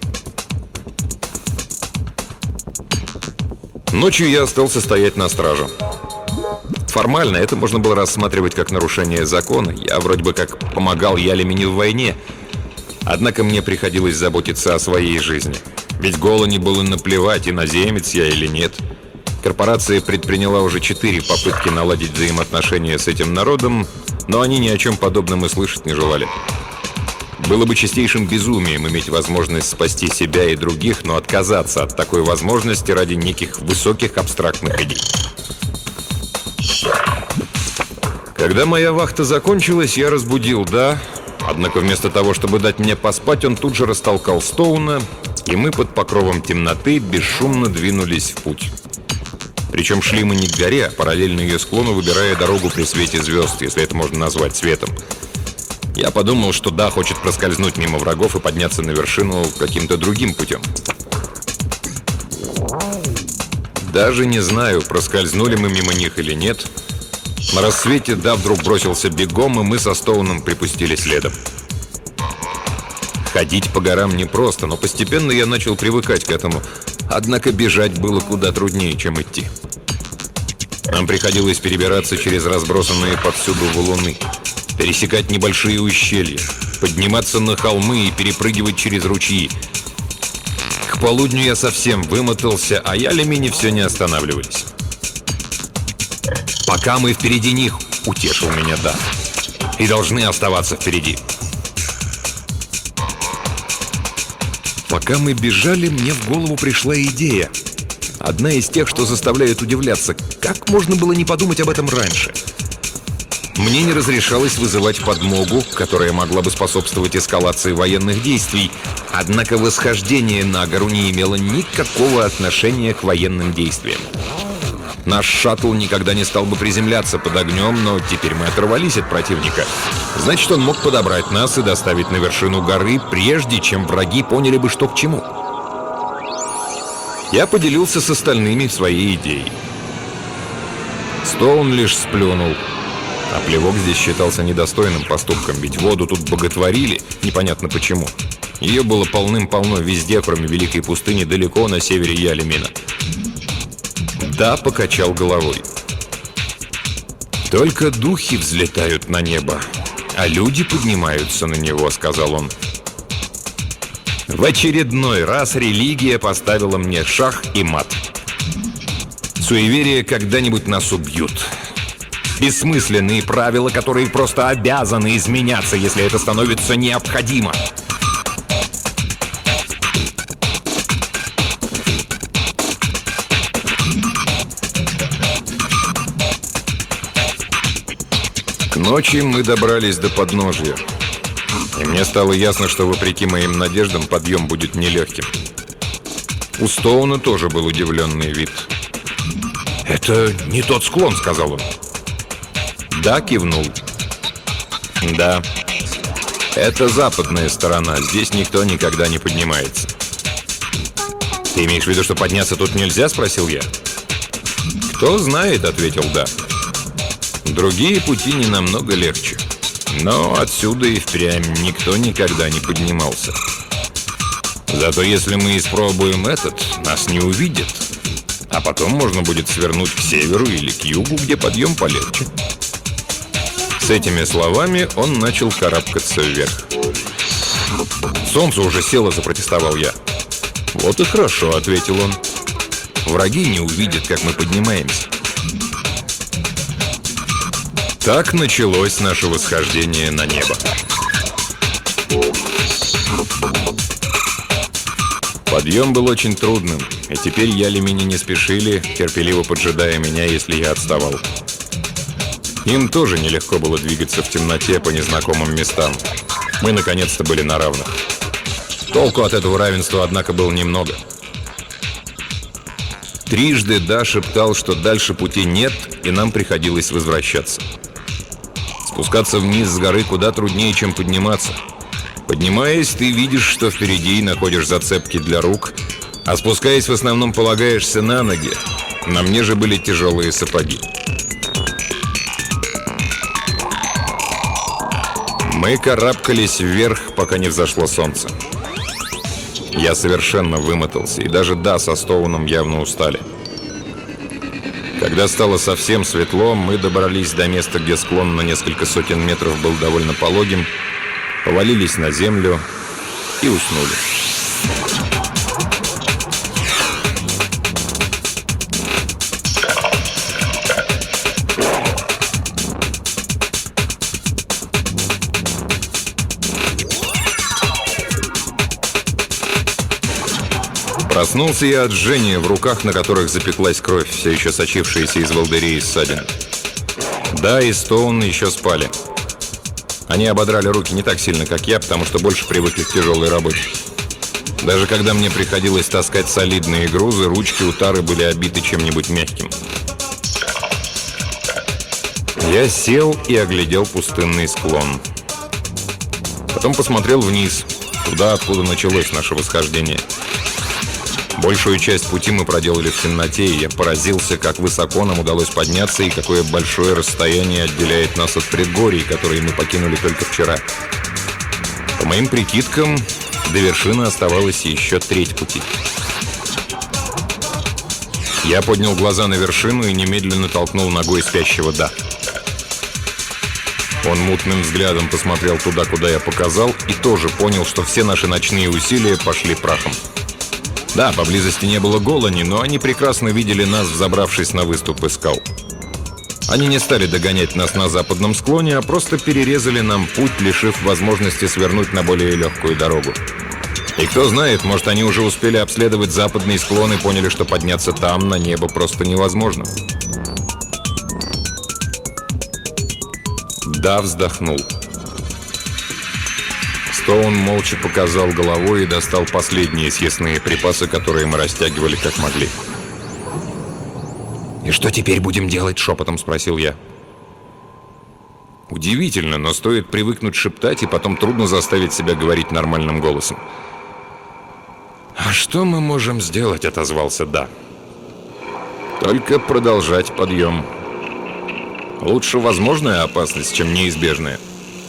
Ночью я остался стоять на страже. Формально это можно было рассматривать как нарушение закона. Я вроде бы как помогал Ялемине в войне. Однако мне приходилось заботиться о своей жизни. Ведь Голани было наплевать, иноземец я или нет. Корпорация предприняла уже 4 попытки наладить взаимоотношения с этим народом, но они ни о чем подобном и слышать не желали. Было бы чистейшим безумием иметь возможность спасти себя и других, но отказаться от такой возможности ради неких высоких абстрактных идей. Когда моя вахта закончилась, я разбудил Да. Однако вместо того, чтобы дать мне поспать, он тут же растолкал Стоуна, и мы под покровом темноты бесшумно двинулись в путь. Причем шли мы не к горе, а параллельно ее склону, выбирая дорогу при свете звезд, если это можно назвать светом. Я подумал, что Да хочет проскользнуть мимо врагов и подняться на вершину каким-то другим путем. Даже не знаю, проскользнули мы мимо них или нет. На рассвете Да вдруг бросился бегом, и мы со Стоуном припустили следом. Ходить по горам непросто, но постепенно я начал привыкать к этому. Однако бежать было куда труднее, чем идти. Нам приходилось перебираться через разбросанные повсюду валуны, пересекать небольшие ущелья, подниматься на холмы и перепрыгивать через ручьи. К полудню я совсем вымотался, а Ялемине все не останавливались. «Пока мы впереди них», — утешил меня Да, — «и должны оставаться впереди». Пока мы бежали, мне в голову пришла идея. Одна из тех, что заставляет удивляться. Как можно было не подумать об этом раньше? Мне не разрешалось вызывать подмогу, которая могла бы способствовать эскалации военных действий. Однако восхождение на гору не имело никакого отношения к военным действиям. Наш шаттл никогда не стал бы приземляться под огнем, но теперь мы оторвались от противника. Значит, он мог подобрать нас и доставить на вершину горы, прежде чем враги поняли бы, что к чему. Я поделился с остальными своей идеей. Стоун лишь сплюнул. А плевок здесь считался недостойным поступком, ведь воду тут боготворили, непонятно почему. Ее было полным-полно везде, кроме великой пустыни далеко на севере Ялемина. Да покачал головой. «Только духи взлетают на небо, а люди поднимаются на него», — сказал он. В очередной раз религия поставила мне шах и мат. Суеверия когда-нибудь нас убьют. Бессмысленные правила, которые просто обязаны изменяться, если это становится необходимо. К ночи мы добрались до подножья. И мне стало ясно, что, вопреки моим надеждам, подъем будет нелегким. У Стоуна тоже был удивленный вид. «Это не тот склон», — сказал он. Да, кивнул. Да. Это западная сторона. Здесь никто никогда не поднимается. «Ты имеешь в виду, что подняться тут нельзя?» — спросил я. Кто знает, ответил Да. Другие пути не намного легче. Но отсюда и впрямь никто никогда не поднимался. Зато если мы испробуем этот, нас не увидят. А потом можно будет свернуть к северу или к югу, где подъем полегче. С этими словами он начал карабкаться вверх. «Солнце уже село», — запротестовал я. «Вот и хорошо», — ответил он. «Враги не увидят, как мы поднимаемся». Так началось наше восхождение на небо. Подъем был очень трудным, и теперь ялемини не спешили, терпеливо поджидая меня, если я отставал. Им тоже нелегко было двигаться в темноте по незнакомым местам. Мы наконец-то были на равных. Толку от этого равенства, однако, было немного. Трижды Да шептал, что дальше пути нет, и нам приходилось возвращаться. Спускаться вниз с горы куда труднее, чем подниматься. Поднимаясь, ты видишь, что впереди, и находишь зацепки для рук, а спускаясь, в основном полагаешься на ноги. На мне же были тяжелые сапоги. Мы карабкались вверх, пока не взошло солнце. Я совершенно вымотался, и даже Да со Стоуном явно устали. Когда стало совсем светло, мы добрались до места, где склон на несколько сотен метров был довольно пологим, повалились на землю и уснули. Проснулся я от жжения в руках, на которых запеклась кровь, все еще сочившаяся из волдырей и ссадин. Да, и Стоун еще спали. Они ободрали руки не так сильно, как я, потому что больше привыкли к тяжелой работе. Даже когда мне приходилось таскать солидные грузы, ручки у Тары были обиты чем-нибудь мягким. Я сел и оглядел пустынный склон. Потом посмотрел вниз, туда, откуда началось наше восхождение. Большую часть пути мы проделали в темноте, и я поразился, как высоко нам удалось подняться и какое большое расстояние отделяет нас от предгорий, которые мы покинули только вчера. По моим прикидкам, до вершины оставалось еще треть пути. Я поднял глаза на вершину и немедленно толкнул ногой спящего Да. Он мутным взглядом посмотрел туда, куда я показал, и тоже понял, что все наши ночные усилия пошли прахом. Да, поблизости не было голани, но они прекрасно видели нас, взобравшись на выступы скал. Они не стали догонять нас на западном склоне, а просто перерезали нам путь, лишив возможности свернуть на более легкую дорогу. И кто знает, может, они уже успели обследовать западный склон и поняли, что подняться там, на небо, просто невозможно. Да вздохнул. Стоун молча показал головой и достал последние съестные припасы, которые мы растягивали как могли. «И что теперь будем делать?» — шепотом спросил я. Удивительно, но стоит привыкнуть шептать, и потом трудно заставить себя говорить нормальным голосом. «А что мы можем сделать?» — отозвался Да. «Только продолжать подъем. Лучше возможная опасность, чем неизбежная».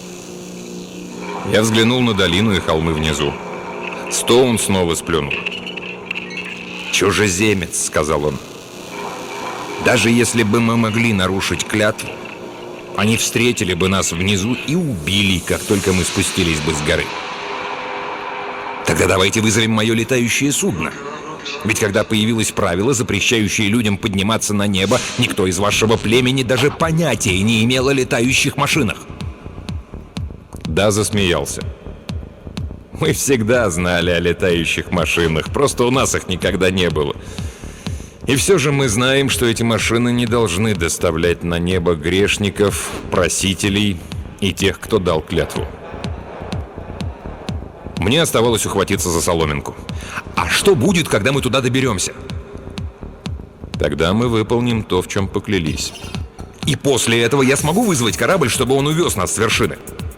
Я взглянул на долину и холмы внизу. Стоун снова сплюнул. «Чужеземец», — сказал он. «Даже если бы мы могли нарушить клятву, они встретили бы нас внизу и убили, как только мы спустились бы с горы. Тогда давайте вызовем мое летающее судно. Ведь когда появилось правило, запрещающее людям подниматься на небо, никто из вашего племени даже понятия не имел о летающих машинах. Да, засмеялся. Мы всегда знали о летающих машинах, просто у нас их никогда не было. И все же мы знаем, что эти машины не должны доставлять на небо грешников, просителей и тех, кто дал клятву. Мне оставалось ухватиться за соломинку. А что будет, когда мы туда доберемся? Тогда мы выполним то, в чем поклялись. И после этого я смогу вызвать корабль, чтобы он увез нас с вершины?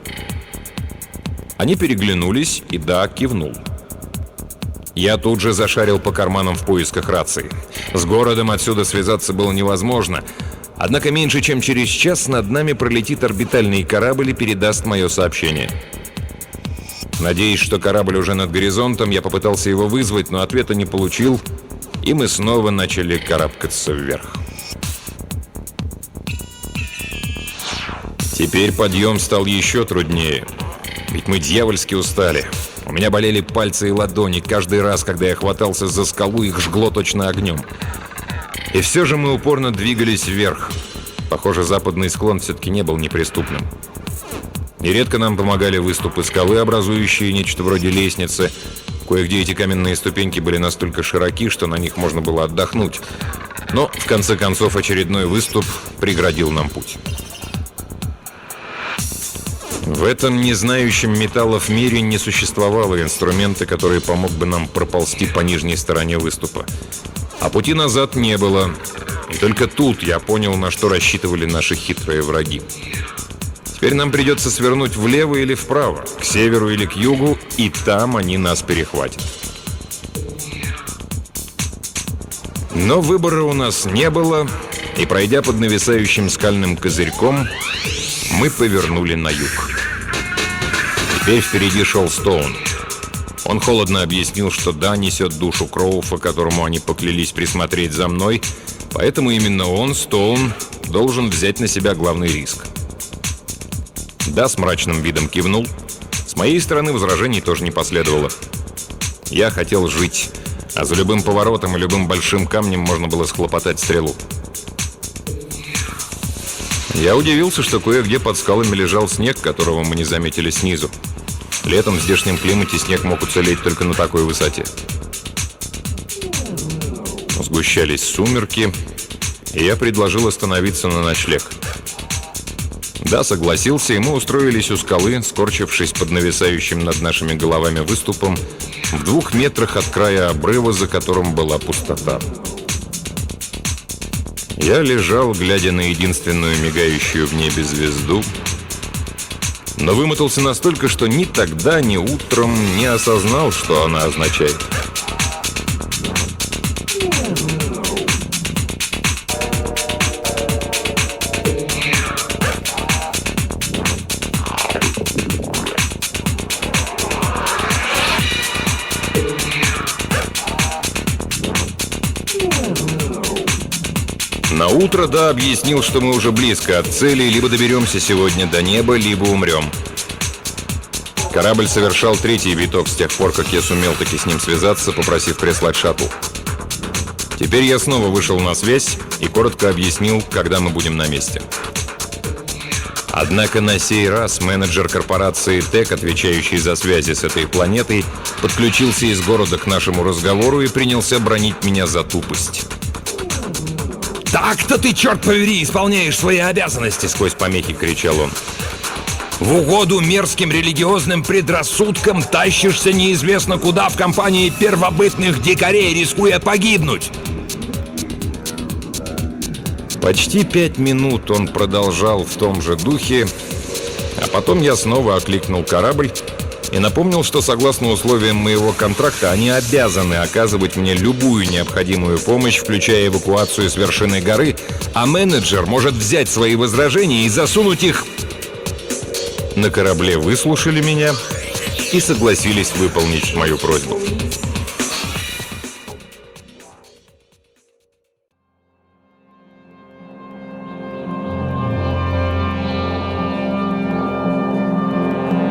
Они переглянулись, и Да кивнул. Я тут же зашарил по карманам в поисках рации. С городом отсюда связаться было невозможно. Однако меньше чем через час над нами пролетит орбитальный корабль и передаст мое сообщение. Надеясь, что корабль уже над горизонтом, я попытался его вызвать, но ответа не получил, и мы снова начали карабкаться вверх. Теперь подъем стал еще труднее, ведь мы дьявольски устали. У меня болели пальцы и ладони. Каждый раз, когда я хватался за скалу, их жгло точно огнем. И все же мы упорно двигались вверх. Похоже, западный склон все-таки не был неприступным. Нередко нам помогали выступы скалы, образующие нечто вроде лестницы. Кое-где эти каменные ступеньки были настолько широки, что на них можно было отдохнуть. Но, в конце концов, очередной выступ преградил нам путь. В этом незнающем металлов мире не существовало инструмента, который помог бы нам проползти по нижней стороне выступа. А пути назад не было. И только тут я понял, на что рассчитывали наши хитрые враги. Теперь нам придется свернуть влево или вправо, к северу или к югу, и там они нас перехватят. Но выбора у нас не было, и, пройдя под нависающим скальным козырьком, мы повернули на юг. Теперь впереди шел Стоун. Он холодно объяснил, что Да несет душу Кроуфа, которому они поклялись присмотреть за мной, поэтому именно он, Стоун, должен взять на себя главный риск. Да с мрачным видом кивнул. С моей стороны возражений тоже не последовало. Я хотел жить, а за любым поворотом и любым большим камнем можно было схлопотать стрелу. Я удивился, что кое-где под скалами лежал снег, которого мы не заметили снизу. Летом в здешнем климате снег мог уцелеть только на такой высоте. Сгущались сумерки, и я предложил остановиться на ночлег. Да согласился, и мы устроились у скалы, скорчившись под нависающим над нашими головами выступом в 2 метрах от края обрыва, за которым была пустота. Я лежал, глядя на единственную мигающую в небе звезду, но вымотался настолько, что ни тогда, ни утром не осознал, что она означает. На утро Да объяснил, что мы уже близко от цели, либо доберемся сегодня до неба, либо умрем. Корабль совершал 3-й виток с тех пор, как я сумел таки с ним связаться, попросив прислать шаттл. Теперь я снова вышел на связь и коротко объяснил, когда мы будем на месте. Однако на сей раз менеджер корпорации ТЭК, отвечающий за связи с этой планетой, подключился из города к нашему разговору и принялся бранить меня за тупость. «Так-то ты, черт побери, исполняешь свои обязанности!» — сквозь помехи кричал он. «В угоду мерзким религиозным предрассудкам тащишься неизвестно куда в компании первобытных дикарей, рискуя погибнуть!» Почти 5 минут он продолжал в том же духе, а потом я снова окликнул корабль и напомнил, что согласно условиям моего контракта они обязаны оказывать мне любую необходимую помощь, включая эвакуацию с вершины горы, а менеджер может взять свои возражения и засунуть их... На корабле выслушали меня и согласились выполнить мою просьбу.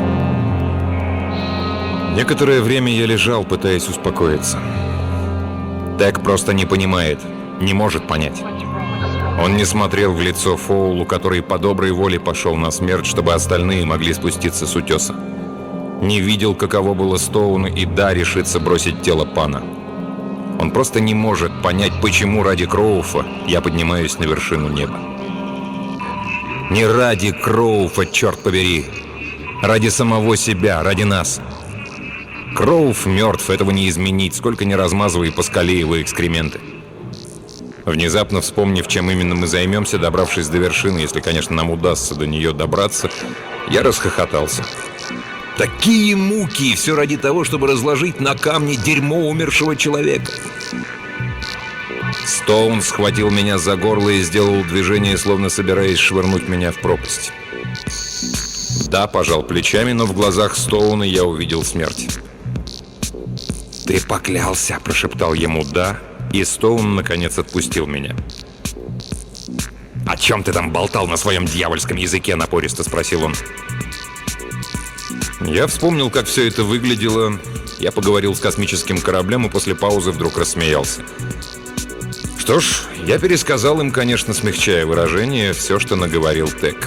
Некоторое время я лежал, пытаясь успокоиться. Тек просто не понимает, не может понять. Он не смотрел в лицо Фоулу, который по доброй воле пошел на смерть, чтобы остальные могли спуститься с утеса. Не видел, каково было Стоуну и решиться бросить тело Пана. Он просто не может понять, почему ради Кроуфа я поднимаюсь на вершину неба. Не ради Кроуфа, черт побери. Ради самого себя, ради нас. Кроуф мертв, этого не изменить, сколько ни размазывай по скале его экскременты. Внезапно вспомнив, чем именно мы займемся, добравшись до вершины, если, конечно, нам удастся до нее добраться, я расхохотался. Такие муки! Все ради того, чтобы разложить на камне дерьмо умершего человека. Стоун схватил меня за горло и сделал движение, словно собираясь швырнуть меня в пропасть. Пожал плечами, но в глазах Стоуна я увидел смерть. «Ты поклялся!» – прошептал ему и Стоун наконец отпустил меня. «О чем ты там болтал на своем дьявольском языке?» – напористо спросил он. Я вспомнил, как все это выглядело. Я поговорил с космическим кораблем и после паузы вдруг рассмеялся. Что ж, я пересказал им, конечно, смягчая выражение, все, что наговорил Тек.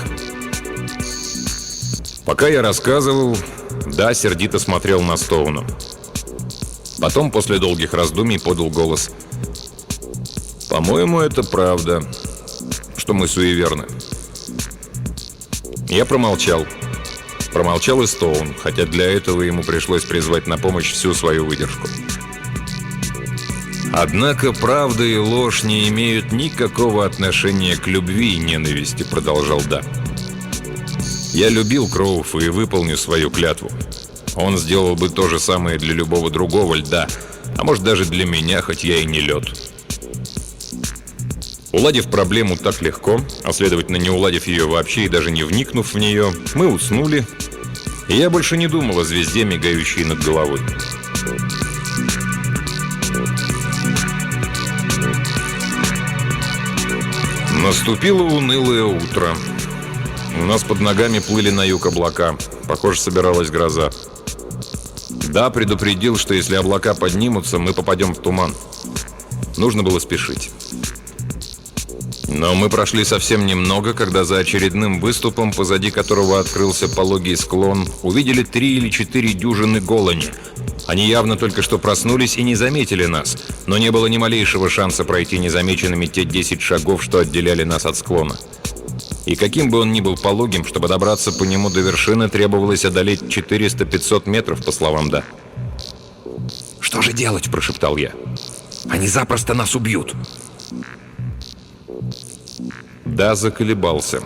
Пока я рассказывал, сердито смотрел на Стоуна. Потом, после долгих раздумий, подал голос. «По-моему, это правда, что мы суеверны». Я промолчал. Промолчал и Стоун, хотя для этого ему пришлось призвать на помощь всю свою выдержку. «Однако правда и ложь не имеют никакого отношения к любви и ненависти», — продолжал «Я любил Кроуфа и выполню свою клятву. Он сделал бы то же самое для любого другого льда, а может даже для меня, хоть я и не лед». Уладив проблему так легко, а следовательно не уладив ее вообще и даже не вникнув в нее, мы уснули, и я больше не думал о звезде, мигающей над головой. Наступило унылое утро. У нас под ногами плыли на юг облака. Похоже, собиралась гроза. Предупредил, что если облака поднимутся, мы попадем в туман. Нужно было спешить. Но мы прошли совсем немного, когда за очередным выступом, позади которого открылся пологий склон, увидели 3 или 4 дюжины голани. Они явно только что проснулись и не заметили нас, но не было ни малейшего шанса пройти незамеченными те 10 шагов, что отделяли нас от склона. И каким бы он ни был пологим, чтобы добраться по нему до вершины, требовалось одолеть 400-500 метров, по словам «Что же делать?» – прошептал я. «Они запросто нас убьют». Заколебался.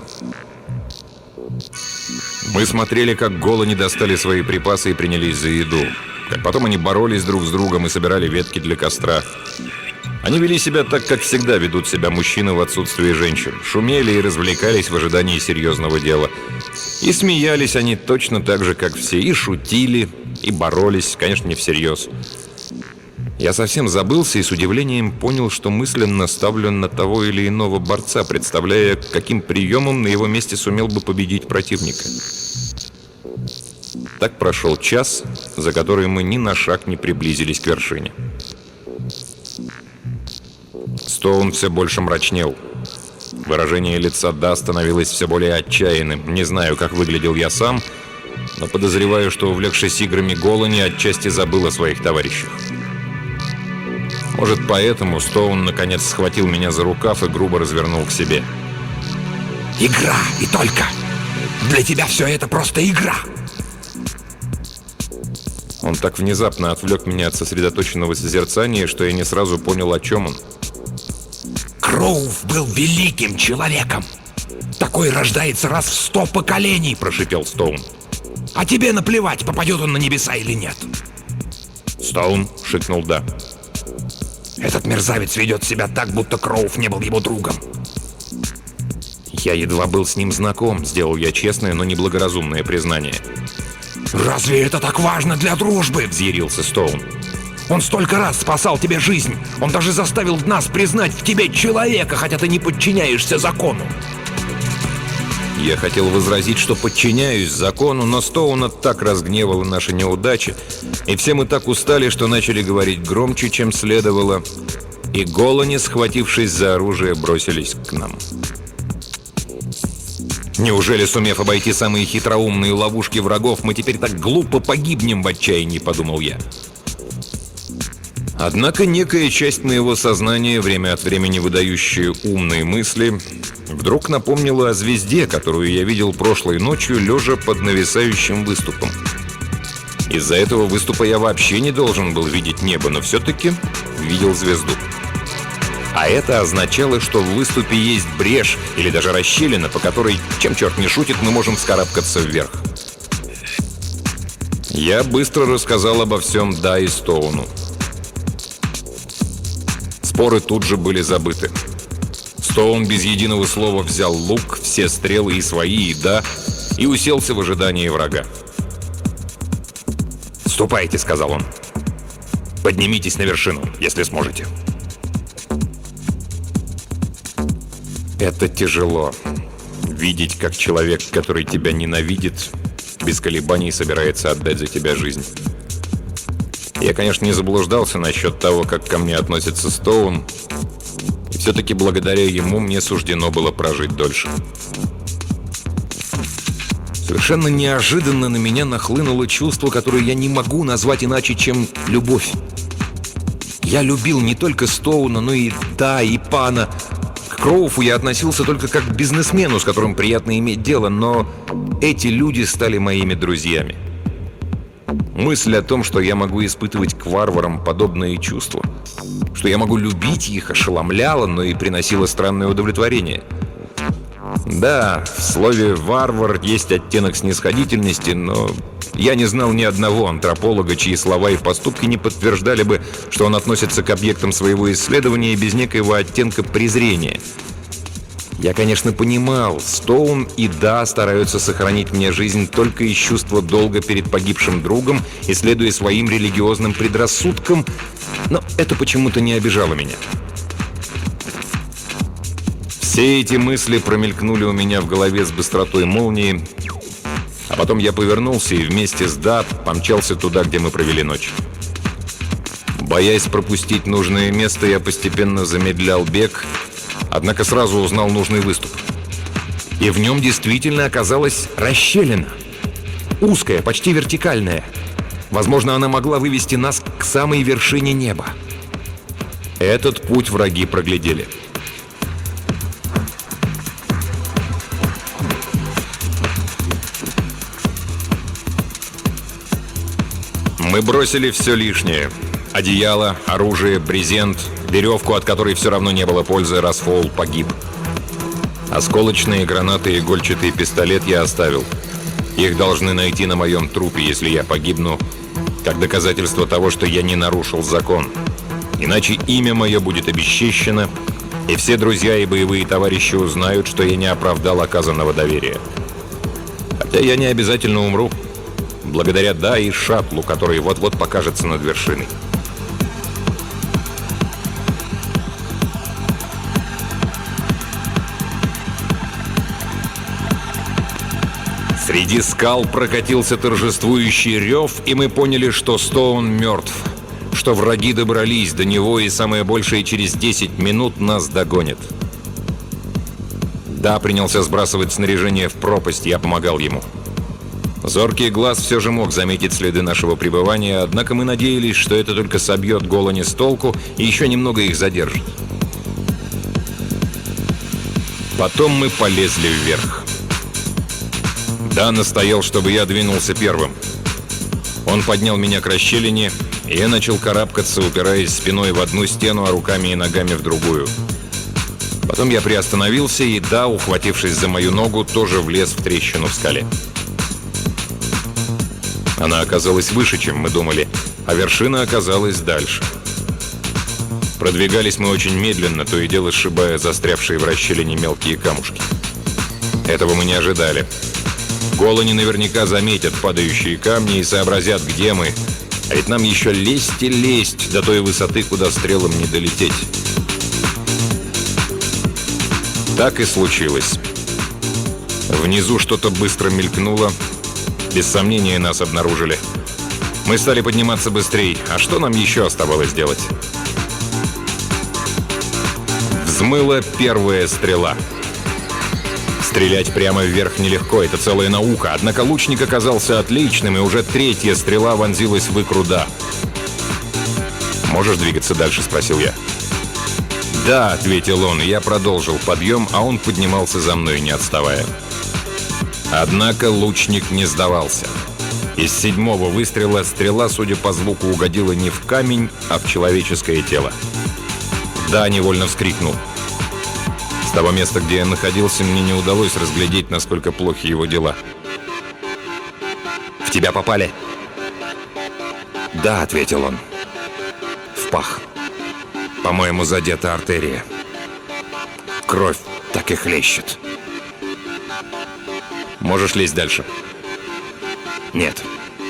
Мы смотрели, как голани достали свои припасы и принялись за еду. Как потом они боролись друг с другом и собирали ветки для костра. Они вели себя так, как всегда ведут себя мужчины в отсутствии женщин. Шумели и развлекались в ожидании серьезного дела. И смеялись они точно так же, как все. И шутили, и боролись, конечно, не всерьез. Я совсем забылся и с удивлением понял, что мысленно ставлю на того или иного борца, представляя, каким приемом на его месте сумел бы победить противника. Так прошел час, за который мы ни на шаг не приблизились к вершине. Стоун все больше мрачнел. Выражение лица становилось все более отчаянным. Не знаю, как выглядел я сам, но подозреваю, что, увлекшись играми голани, отчасти забыл о своих товарищах. Может, поэтому Стоун наконец схватил меня за рукав и грубо развернул к себе. «Игра и только! Для тебя все это просто игра!» Он так внезапно отвлек меня от сосредоточенного созерцания, что я не сразу понял, о чем он. «Кроуф был великим человеком! Такой рождается раз в 100 поколений!» – прошипел Стоун. «А тебе наплевать, попадет он на небеса или нет!» «Стоун!» – шикнул «Этот мерзавец ведет себя так, будто Кроуф не был его другом». «Я едва был с ним знаком», — сделал я честное, но неблагоразумное признание. «Разве это так важно для дружбы?» — взъярился Стоун. «Он столько раз спасал тебе жизнь. Он даже заставил нас признать в тебе человека, хотя ты не подчиняешься закону». Я хотел возразить, что подчиняюсь закону, но Стоуна так разгневала наша неудача, и все мы так устали, что начали говорить громче, чем следовало, и Голани, схватившись за оружие, бросились к нам. «Неужели, сумев обойти самые хитроумные ловушки врагов, мы теперь так глупо погибнем в отчаянии?» — подумал я. Однако некая часть моего сознания, время от времени выдающая умные мысли, вдруг напомнила о звезде, которую я видел прошлой ночью, лежа под нависающим выступом. Из-за этого выступа я вообще не должен был видеть небо, но все-таки видел звезду. А это означало, что в выступе есть брешь или даже расщелина, по которой, чем черт не шутит, мы можем вскарабкаться вверх. Я быстро рассказал обо всем Да и Стоуну. Споры тут же были забыты. Стоун без единого слова взял лук, все стрелы и свои, и Да, и уселся в ожидании врага. «Ступайте», — сказал он. «Поднимитесь на вершину, если сможете». Это тяжело. Видеть, как человек, который тебя ненавидит, без колебаний собирается отдать за тебя жизнь. Я, конечно, не заблуждался насчет того, как ко мне относится Стоун, и все-таки благодаря ему мне суждено было прожить дольше. Совершенно неожиданно на меня нахлынуло чувство, которое я не могу назвать иначе, чем любовь. Я любил не только Стоуна, но и Да, и Пана. К Кроуфу я относился только как к бизнесмену, с которым приятно иметь дело, но эти люди стали моими друзьями. Мысль о том, что я могу испытывать к варварам подобные чувства, что я могу любить их, ошеломляла, но и приносила странное удовлетворение. Да, в слове «варвар» есть оттенок снисходительности, но я не знал ни одного антрополога, чьи слова и поступки не подтверждали бы, что он относится к объектам своего исследования без некоего оттенка презрения. Я, конечно, понимал, Стоун и Да стараются сохранить мне жизнь только из чувства долга перед погибшим другом и следуя своим религиозным предрассудкам, но это почему-то не обижало меня. Все эти мысли промелькнули у меня в голове с быстротой молнии, а потом я повернулся и вместе с Да помчался туда, где мы провели ночь. Боясь пропустить нужное место, я постепенно замедлял бег, однако сразу узнал нужный выступ. И в нем действительно оказалась расщелина. Узкая, почти вертикальная. Возможно, она могла вывести нас к самой вершине неба. Этот путь враги проглядели. Мы бросили все лишнее. Одеяло, оружие, брезент, веревку, от которой все равно не было пользы, раз Фоул погиб. Осколочные гранаты и игольчатый пистолет я оставил. Их должны найти на моем трупе, если я погибну, как доказательство того, что я не нарушил закон. Иначе имя мое будет обесчищено, и все друзья и боевые товарищи узнают, что я не оправдал оказанного доверия. Хотя я не обязательно умру, благодаря Да и шаттлу, который вот-вот покажется над вершиной. Среди скал прокатился торжествующий рев, и мы поняли, что Стоун мертв, что враги добрались до него, и самое большее через 10 минут нас догонят. Да принялся сбрасывать снаряжение в пропасть, я помогал ему. Зоркий глаз все же мог заметить следы нашего пребывания, однако мы надеялись, что это только собьет Голани с толку и еще немного их задержит. Потом мы полезли вверх. Да настоял, чтобы я двинулся первым. Он поднял меня к расщелине, и я начал карабкаться, упираясь спиной в одну стену, а руками и ногами в другую. Потом я приостановился, и Да, ухватившись за мою ногу, тоже влез в трещину в скале. Она оказалась выше, чем мы думали, а вершина оказалась дальше. Продвигались мы очень медленно, то и дело сшибая застрявшие в расщелине мелкие камушки. Этого мы не ожидали. Голани наверняка заметят падающие камни и сообразят, где мы. А ведь нам еще лезть и лезть до той высоты, куда стрелам не долететь. Так и случилось. Внизу что-то быстро мелькнуло. Без сомнения, нас обнаружили. Мы стали подниматься быстрее. А что нам еще оставалось делать? Взмыла первая стрела. Стрелять прямо вверх нелегко, это целая наука. Однако лучник оказался отличным, и уже третья стрела вонзилась в икру «Да». «Можешь двигаться дальше?» — спросил я. «Да», — ответил он, и я продолжил подъем, а он поднимался за мной, не отставая. Однако лучник не сдавался. Из 7-го выстрела стрела, судя по звуку, угодила не в камень, а в человеческое тело. «Да», — невольно вскрикнул. С того места, где я находился, мне не удалось разглядеть, насколько плохи его дела. «В тебя попали?» «Да», — ответил он. «В пах. По-моему, задета артерия. Кровь так и хлещет». «Можешь лезть дальше?» «Нет».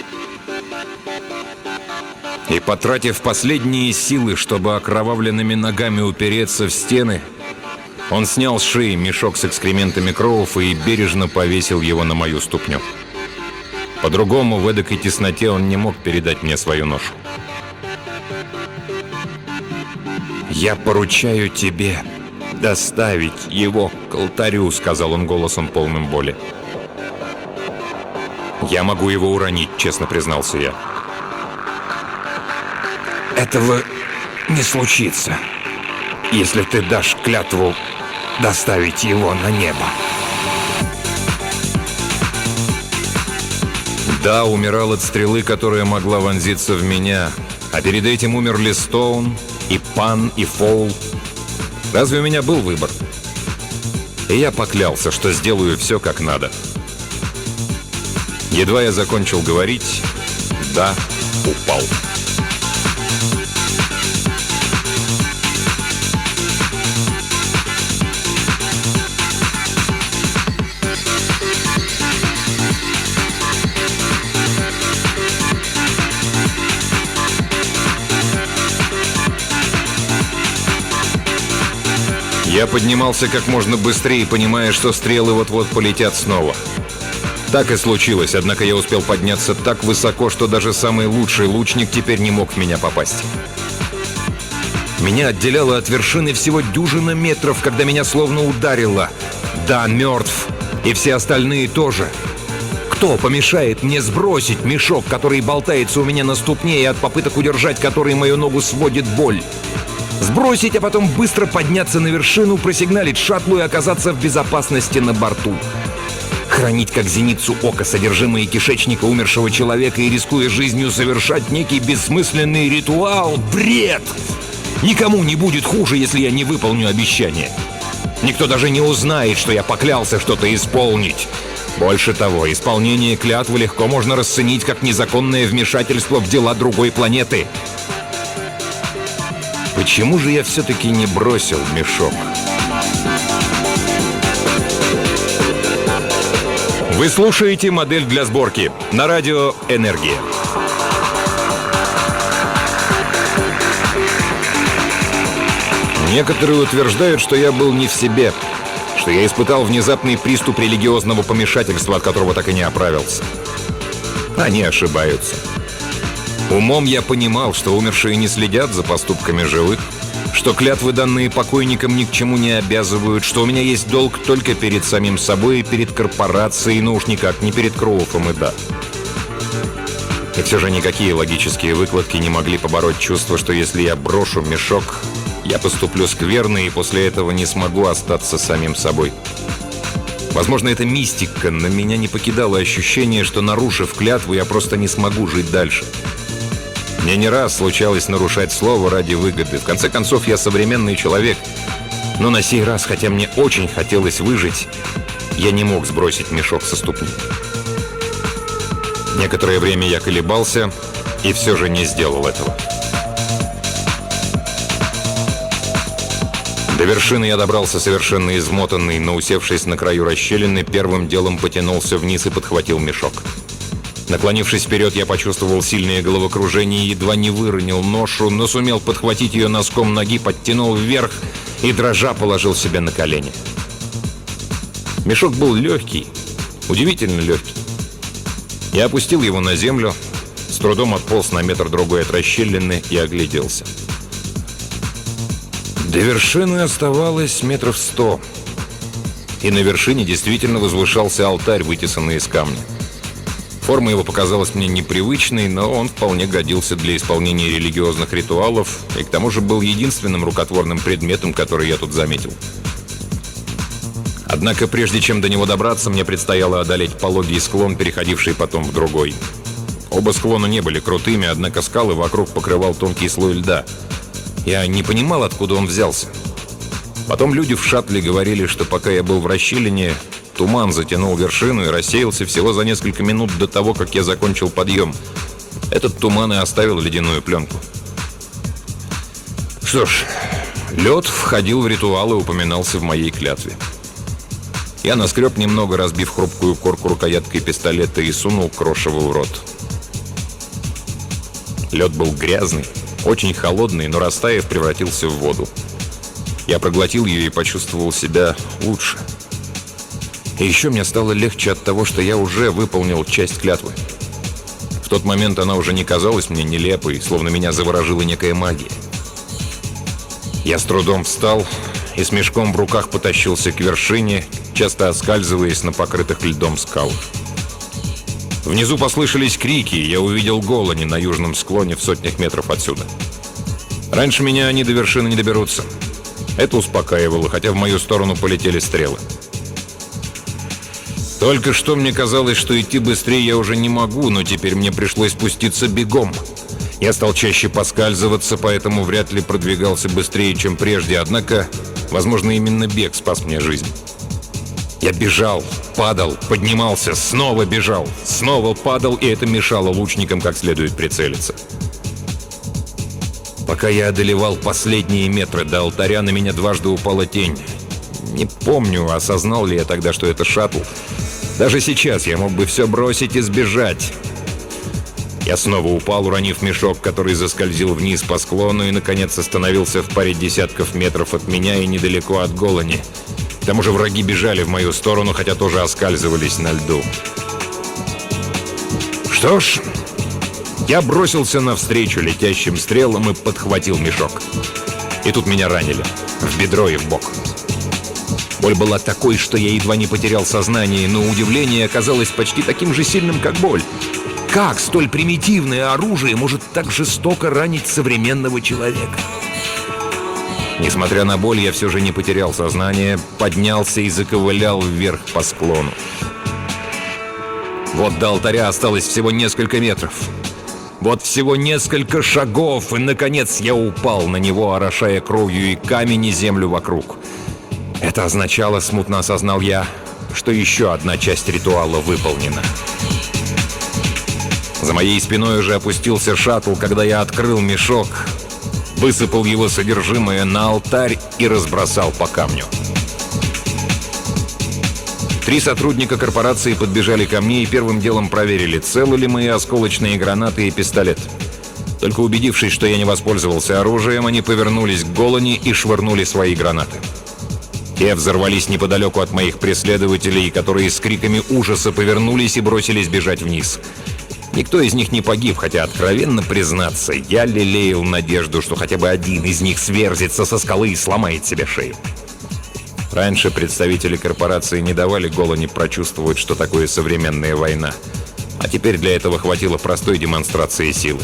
И, потратив последние силы, чтобы окровавленными ногами упереться в стены, он снял с шеи мешок с экскрементами Кроуфа и бережно повесил его на мою ступню. По-другому в эдакой тесноте он не мог передать мне свою ношу. «Я поручаю тебе доставить его к алтарю», — сказал он голосом полным боли. «Я могу его уронить», — честно признался я. «Этого не случится, если ты дашь клятву доставить его на небо». Да, умирал от стрелы, которая могла вонзиться в меня. А перед этим умерли Стоун, и Пан, и Фоул. Разве у меня был выбор? И я поклялся, что сделаю все как надо. Едва я закончил говорить, да, упал. Я поднимался как можно быстрее, понимая, что стрелы вот-вот полетят снова. Так и случилось, однако я успел подняться так высоко, что даже самый лучший лучник теперь не мог в меня попасть. Меня отделяло от вершины всего дюжина метров, когда меня словно ударило. Да, мертв. И все остальные тоже. Кто помешает мне сбросить мешок, который болтается у меня на ступне, и от попыток удержать который мою ногу сводит боль? Сбросить, а потом быстро подняться на вершину, просигналить шаттлу и оказаться в безопасности на борту. Хранить как зеницу ока содержимое кишечника умершего человека и, рискуя жизнью, совершать некий бессмысленный ритуал. Бред! Никому не будет хуже, если я не выполню обещание. Никто даже не узнает, что я поклялся что-то исполнить. Больше того, исполнение клятвы легко можно расценить как незаконное вмешательство в дела другой планеты. Почему же я все-таки не бросил мешок? Вы слушаете «Модель для сборки» на радио «Энергия». Некоторые утверждают, что я был не в себе, что я испытал внезапный приступ религиозного помешательства, от которого так и не оправился. Они ошибаются. Умом я понимал, что умершие не следят за поступками живых, что клятвы, данные покойникам, ни к чему не обязывают, что у меня есть долг только перед самим собой и перед корпорацией, но уж никак не перед Кроуфом и Да. И все же никакие логические выкладки не могли побороть чувство, что если я брошу мешок, я поступлю скверно и после этого не смогу остаться самим собой. Возможно, это мистика, но меня не покидало ощущение, что, нарушив клятву, я просто не смогу жить дальше. Мне не раз случалось нарушать слово ради выгоды. В конце концов, я современный человек. Но на сей раз, хотя мне очень хотелось выжить, я не мог сбросить мешок со ступни. Некоторое время я колебался и все же не сделал этого. До вершины я добрался совершенно измотанный, но, усевшись на краю расщелины, первым делом потянулся вниз и подхватил мешок. Наклонившись вперед, я почувствовал сильное головокружение и едва не выронил ношу, но сумел подхватить ее носком ноги, подтянул вверх и, дрожа, положил себя на колени. Мешок был легкий, удивительно легкий. Я опустил его на землю, с трудом отполз на метр-другой от расщелины и огляделся. До вершины оставалось 100 метров. И на вершине действительно возвышался алтарь, вытесанный из камня. Форма его показалась мне непривычной, но он вполне годился для исполнения религиозных ритуалов и к тому же был единственным рукотворным предметом, который я тут заметил. Однако прежде чем до него добраться, мне предстояло одолеть пологий склон, переходивший потом в другой. Оба склона не были крутыми, однако скалы вокруг покрывал тонкий слой льда. Я не понимал, откуда он взялся. Потом люди в шаттле говорили, что пока я был в расщелине, туман затянул вершину и рассеялся всего за несколько минут до того, как я закончил подъем. Этот туман и оставил ледяную пленку. Что ж, лед входил в ритуал и упоминался в моей клятве. Я наскреб немного, разбив хрупкую корку рукояткой пистолета, и сунул крошево в рот. Лед был грязный, очень холодный, но растаяв, превратился в воду. Я проглотил ее и почувствовал себя лучше. И еще мне стало легче от того, что я уже выполнил часть клятвы. В тот момент она уже не казалась мне нелепой, словно меня заворожила некая магия. Я с трудом встал и с мешком в руках потащился к вершине, часто оскальзываясь на покрытых льдом скалах. Внизу послышались крики, и я увидел Голани на южном склоне в сотнях метров отсюда. Раньше меня они до вершины не доберутся. Это успокаивало, хотя в мою сторону полетели стрелы. Только что мне казалось, что идти быстрее я уже не могу, но теперь мне пришлось спуститься бегом. Я стал чаще поскальзываться, поэтому вряд ли продвигался быстрее, чем прежде, однако, возможно, именно бег спас мне жизнь. Я бежал, падал, поднимался, снова бежал, снова падал, и это мешало лучникам как следует прицелиться. Пока я одолевал последние метры до алтаря, на меня дважды упала тень. Не помню, осознал ли я тогда, что это шаттл. Даже сейчас я мог бы все бросить и сбежать. Я снова упал, уронив мешок, который заскользил вниз по склону и, наконец, остановился в паре десятков метров от меня и недалеко от Голани. К тому же враги бежали в мою сторону, хотя тоже оскальзывались на льду. Что ж, я бросился навстречу летящим стрелам и подхватил мешок. И тут меня ранили. В бедро и в бок. Боль была такой, что я едва не потерял сознание, но удивление оказалось почти таким же сильным, как боль. Как столь примитивное оружие может так жестоко ранить современного человека? Несмотря на боль, я все же не потерял сознание, поднялся и заковылял вверх по склону. Вот до алтаря осталось всего несколько метров. Вот всего несколько шагов, и, наконец, я упал на него, орошая кровью и камень, и землю вокруг. Это означало, смутно осознал я, что еще одна часть ритуала выполнена. За моей спиной уже опустился шаттл, когда я открыл мешок, высыпал его содержимое на алтарь и разбросал по камню. 3 сотрудника корпорации подбежали ко мне и первым делом проверили, целы ли мои осколочные гранаты и пистолет. Только убедившись, что я не воспользовался оружием, они повернулись к Голани и швырнули свои гранаты. Те взорвались неподалеку от моих преследователей, которые с криками ужаса повернулись и бросились бежать вниз. Никто из них не погиб, хотя, откровенно признаться, я лелеял надежду, что хотя бы один из них сверзится со скалы и сломает себе шею. Раньше представители корпорации не давали Голани прочувствовать, что такое современная война, а теперь для этого хватило простой демонстрации силы.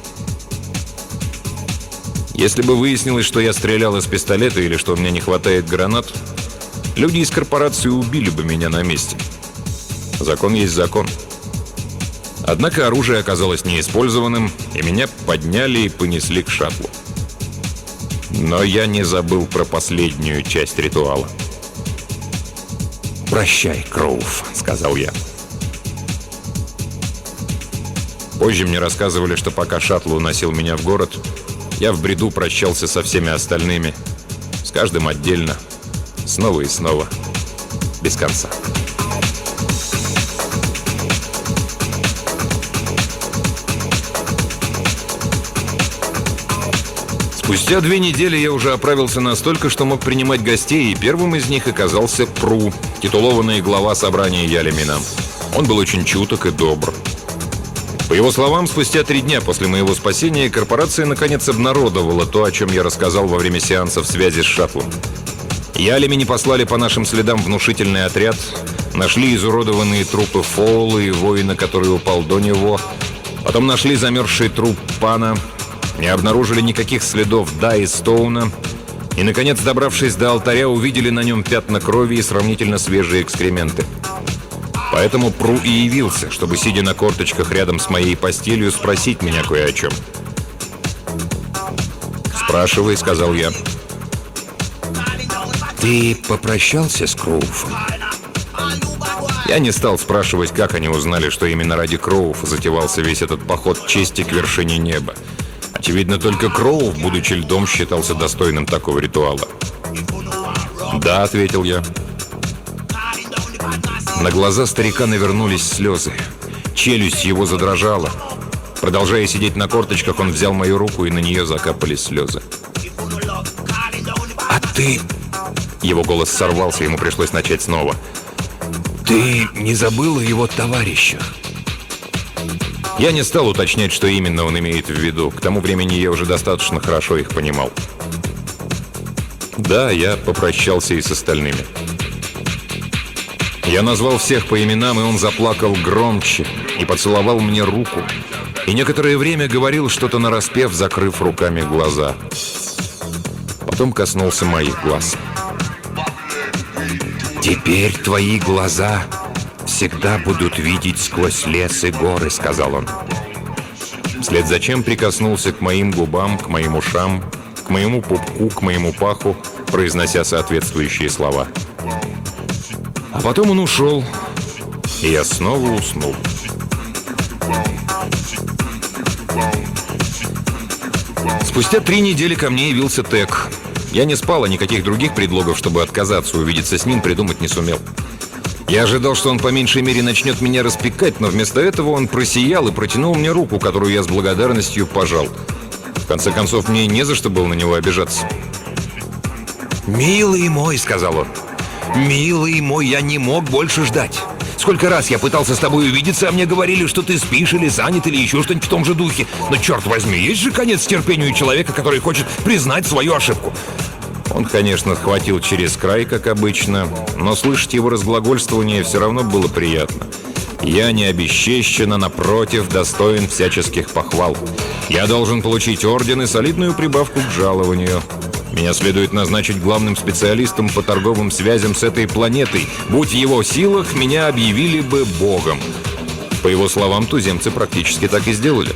Если бы выяснилось, что я стрелял из пистолета или что у меня не хватает гранат, люди из корпорации убили бы меня на месте. Закон есть закон. Однако оружие оказалось неиспользованным, и меня подняли и понесли к шаттлу. Но я не забыл про последнюю часть ритуала. «Прощай, Кроув», — сказал я. Позже мне рассказывали, что пока шаттл уносил меня в город, я в бреду прощался со всеми остальными, с каждым отдельно, снова и снова, без конца. Спустя 2 недели я уже оправился настолько, что мог принимать гостей, и первым из них оказался Пру, титулованный глава собрания Ялемина. Он был очень чуток и добр. По его словам, спустя 3 дня после моего спасения корпорация наконец обнародовала то, о чем я рассказал во время сеансов связи с шаттлом. Ялемини послали по нашим следам внушительный отряд, нашли изуродованные трупы Фоула и воина, который упал до него, потом нашли замерзший труп Пана, не обнаружили никаких следов Да и Стоуна, и, наконец, добравшись до алтаря, увидели на нем пятна крови и сравнительно свежие экскременты. Поэтому Пру и явился, чтобы, сидя на корточках рядом с моей постелью, спросить меня кое о чем. «Спрашивай», — сказал я. Ты попрощался с Кроуфом? Я не стал спрашивать, как они узнали, что именно ради Кроуфа затевался весь этот поход чести к вершине неба. Очевидно, только Кроуф, будучи льдом, считался достойным такого ритуала. «Да», — ответил я. На глаза старика навернулись слезы. Челюсть его задрожала. Продолжая сидеть на корточках, он взял мою руку, и на нее закапались слезы. А ты... Его голос сорвался, ему пришлось начать снова. Ты не забыл о его товарищах? Я не стал уточнять, что именно он имеет в виду. К тому времени я уже достаточно хорошо их понимал. Да, я попрощался и с остальными. Я назвал всех по именам, и он заплакал громче и поцеловал мне руку. И некоторое время говорил что-то нараспев, закрыв руками глаза. Потом коснулся моих глаз. «Теперь твои глаза всегда будут видеть сквозь лес и горы», — сказал он. Вслед за чем прикоснулся к моим губам, к моим ушам, к моему пупку, к моему паху, произнося соответствующие слова. А потом он ушел, и я снова уснул. Спустя 3 недели ко мне явился Тек. Я не спал, а никаких других предлогов, чтобы отказаться увидеться с ним, придумать не сумел. Я ожидал, что он по меньшей мере начнет меня распекать, но вместо этого он просиял и протянул мне руку, которую я с благодарностью пожал. В конце концов, мне не за что было на него обижаться. «Милый мой», — сказал он, — «милый мой, я не мог больше ждать. Сколько раз я пытался с тобой увидеться, а мне говорили, что ты спишь или занят, или еще что-нибудь в том же духе. Но, черт возьми, есть же конец терпению человека, который хочет признать свою ошибку». Он, конечно, схватил через край, как обычно, но слышать его разглагольствование все равно было приятно. Я не обесчещен, а напротив, достоин всяческих похвал. Я должен получить орден и солидную прибавку к жалованию. Меня следует назначить главным специалистом по торговым связям с этой планетой. Будь в его силах, меня объявили бы богом. По его словам, туземцы практически так и сделали.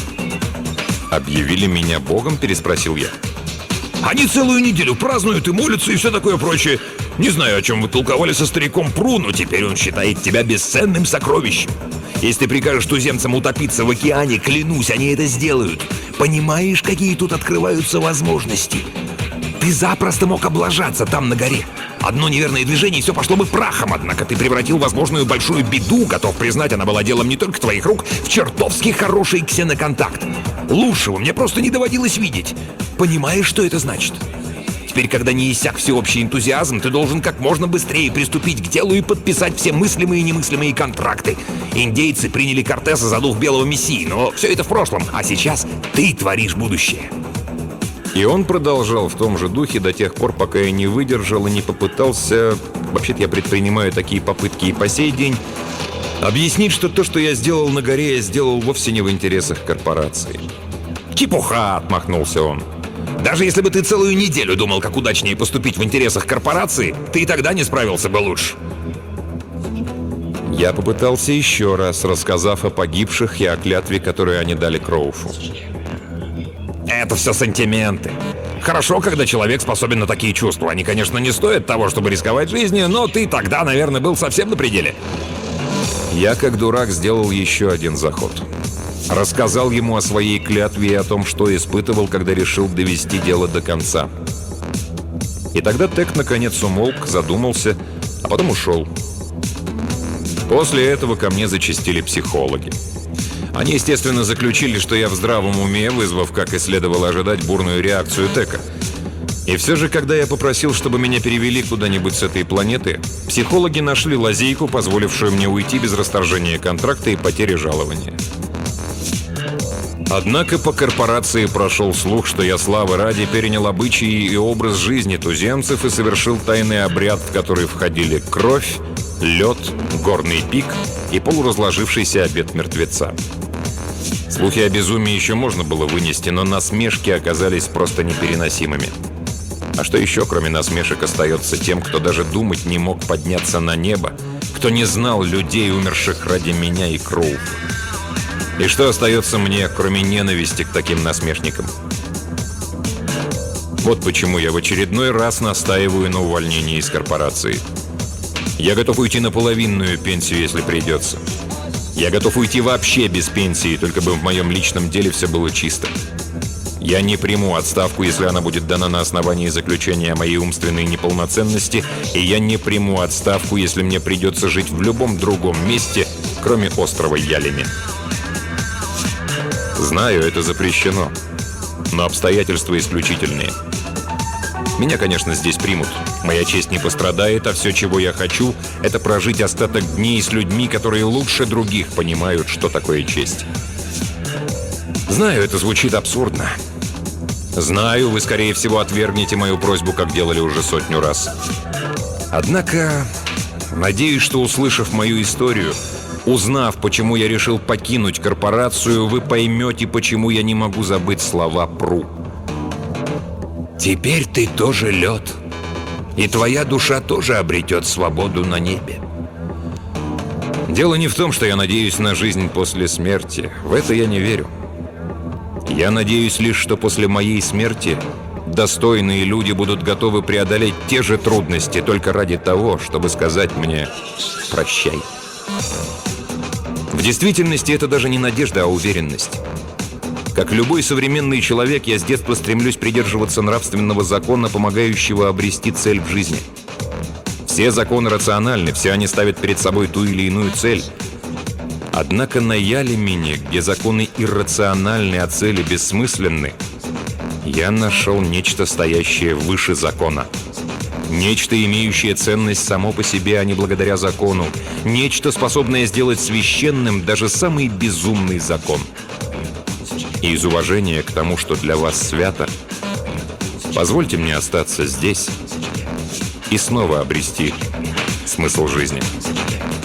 «Объявили меня богом?» – переспросил я. Они целую неделю празднуют и молятся, и все такое прочее. Не знаю, о чем вы толковали со стариком Пру, но теперь он считает тебя бесценным сокровищем. Если ты прикажешь туземцам утопиться в океане, клянусь, они это сделают. Понимаешь, какие тут открываются возможности? Ты запросто мог облажаться там на горе. Одно неверное движение, и все пошло бы прахом, однако ты превратил возможную большую беду, готов признать, она была делом не только твоих рук, в чертовски хороший ксеноконтакт. Лучшего мне просто не доводилось видеть. Понимаешь, что это значит? Теперь, когда не иссяк всеобщий энтузиазм, ты должен как можно быстрее приступить к делу и подписать все мыслимые и немыслимые контракты. Индейцы приняли Кортеса за дух белого мессии, но все это в прошлом, а сейчас ты творишь будущее. И он продолжал в том же духе до тех пор, пока я не выдержал и не попытался... Вообще-то я предпринимаю такие попытки и по сей день. Объяснить, что то, что я сделал на горе, я сделал вовсе не в интересах корпорации. «Чепуха!» — отмахнулся он. «Даже если бы ты целую неделю думал, как удачнее поступить в интересах корпорации, ты и тогда не справился бы лучше». Я попытался еще раз, рассказав о погибших и о клятве, которую они дали Кроуфу. Это все сантименты. Хорошо, когда человек способен на такие чувства. Они, конечно, не стоят того, чтобы рисковать жизнью, но ты тогда, наверное, был совсем на пределе. Я, как дурак, сделал еще один заход. Рассказал ему о своей клятве и о том, что испытывал, когда решил довести дело до конца. И тогда Тек наконец умолк, задумался, а потом ушел. После этого ко мне зачастили психологи. Они, естественно, заключили, что я в здравом уме, вызвав, как и следовало ожидать, бурную реакцию Тека. И все же, когда я попросил, чтобы меня перевели куда-нибудь с этой планеты, психологи нашли лазейку, позволившую мне уйти без расторжения контракта и потери жалования. Однако по корпорации прошел слух, что я славы ради перенял обычаи и образ жизни туземцев и совершил тайный обряд, в который входили кровь, лед, горный пик и полуразложившийся обед мертвеца. Слухи о безумии еще можно было вынести, но насмешки оказались просто непереносимыми. А что еще, кроме насмешек, остается тем, кто даже думать не мог подняться на небо, кто не знал людей, умерших ради меня и Кроуфа? И что остается мне, кроме ненависти к таким насмешникам? Вот почему я в очередной раз настаиваю на увольнении из корпорации. Я готов уйти на половинную пенсию, если придется. Я готов уйти вообще без пенсии, только бы в моем личном деле все было чисто. Я не приму отставку, если она будет дана на основании заключения о моей умственной неполноценности, и я не приму отставку, если мне придется жить в любом другом месте, кроме острова Ялеми. Знаю, это запрещено, но обстоятельства исключительные. Меня, конечно, здесь примут. Моя честь не пострадает, а все, чего я хочу, это прожить остаток дней с людьми, которые лучше других понимают, что такое честь. Знаю, это звучит абсурдно. Знаю, вы, скорее всего, отвергнете мою просьбу, как делали уже 100 раз. Однако, надеюсь, что, услышав мою историю, узнав, почему я решил покинуть корпорацию, вы поймете, почему я не могу забыть слова Пру. Теперь ты тоже лед, и твоя душа тоже обретет свободу на небе. Дело не в том, что я надеюсь на жизнь после смерти. В это я не верю. Я надеюсь лишь, что после моей смерти достойные люди будут готовы преодолеть те же трудности только ради того, чтобы сказать мне «прощай». В действительности это даже не надежда, а уверенность. Как любой современный человек, я с детства стремлюсь придерживаться нравственного закона, помогающего обрести цель в жизни. Все законы рациональны, все они ставят перед собой ту или иную цель. Однако на Ялемине, где законы иррациональны, а цели бессмысленны, я нашел нечто, стоящее выше закона. Нечто, имеющее ценность само по себе, а не благодаря закону. Нечто, способное сделать священным даже самый безумный закон. И из уважения к тому, что для вас свято, позвольте мне остаться здесь и снова обрести смысл жизни.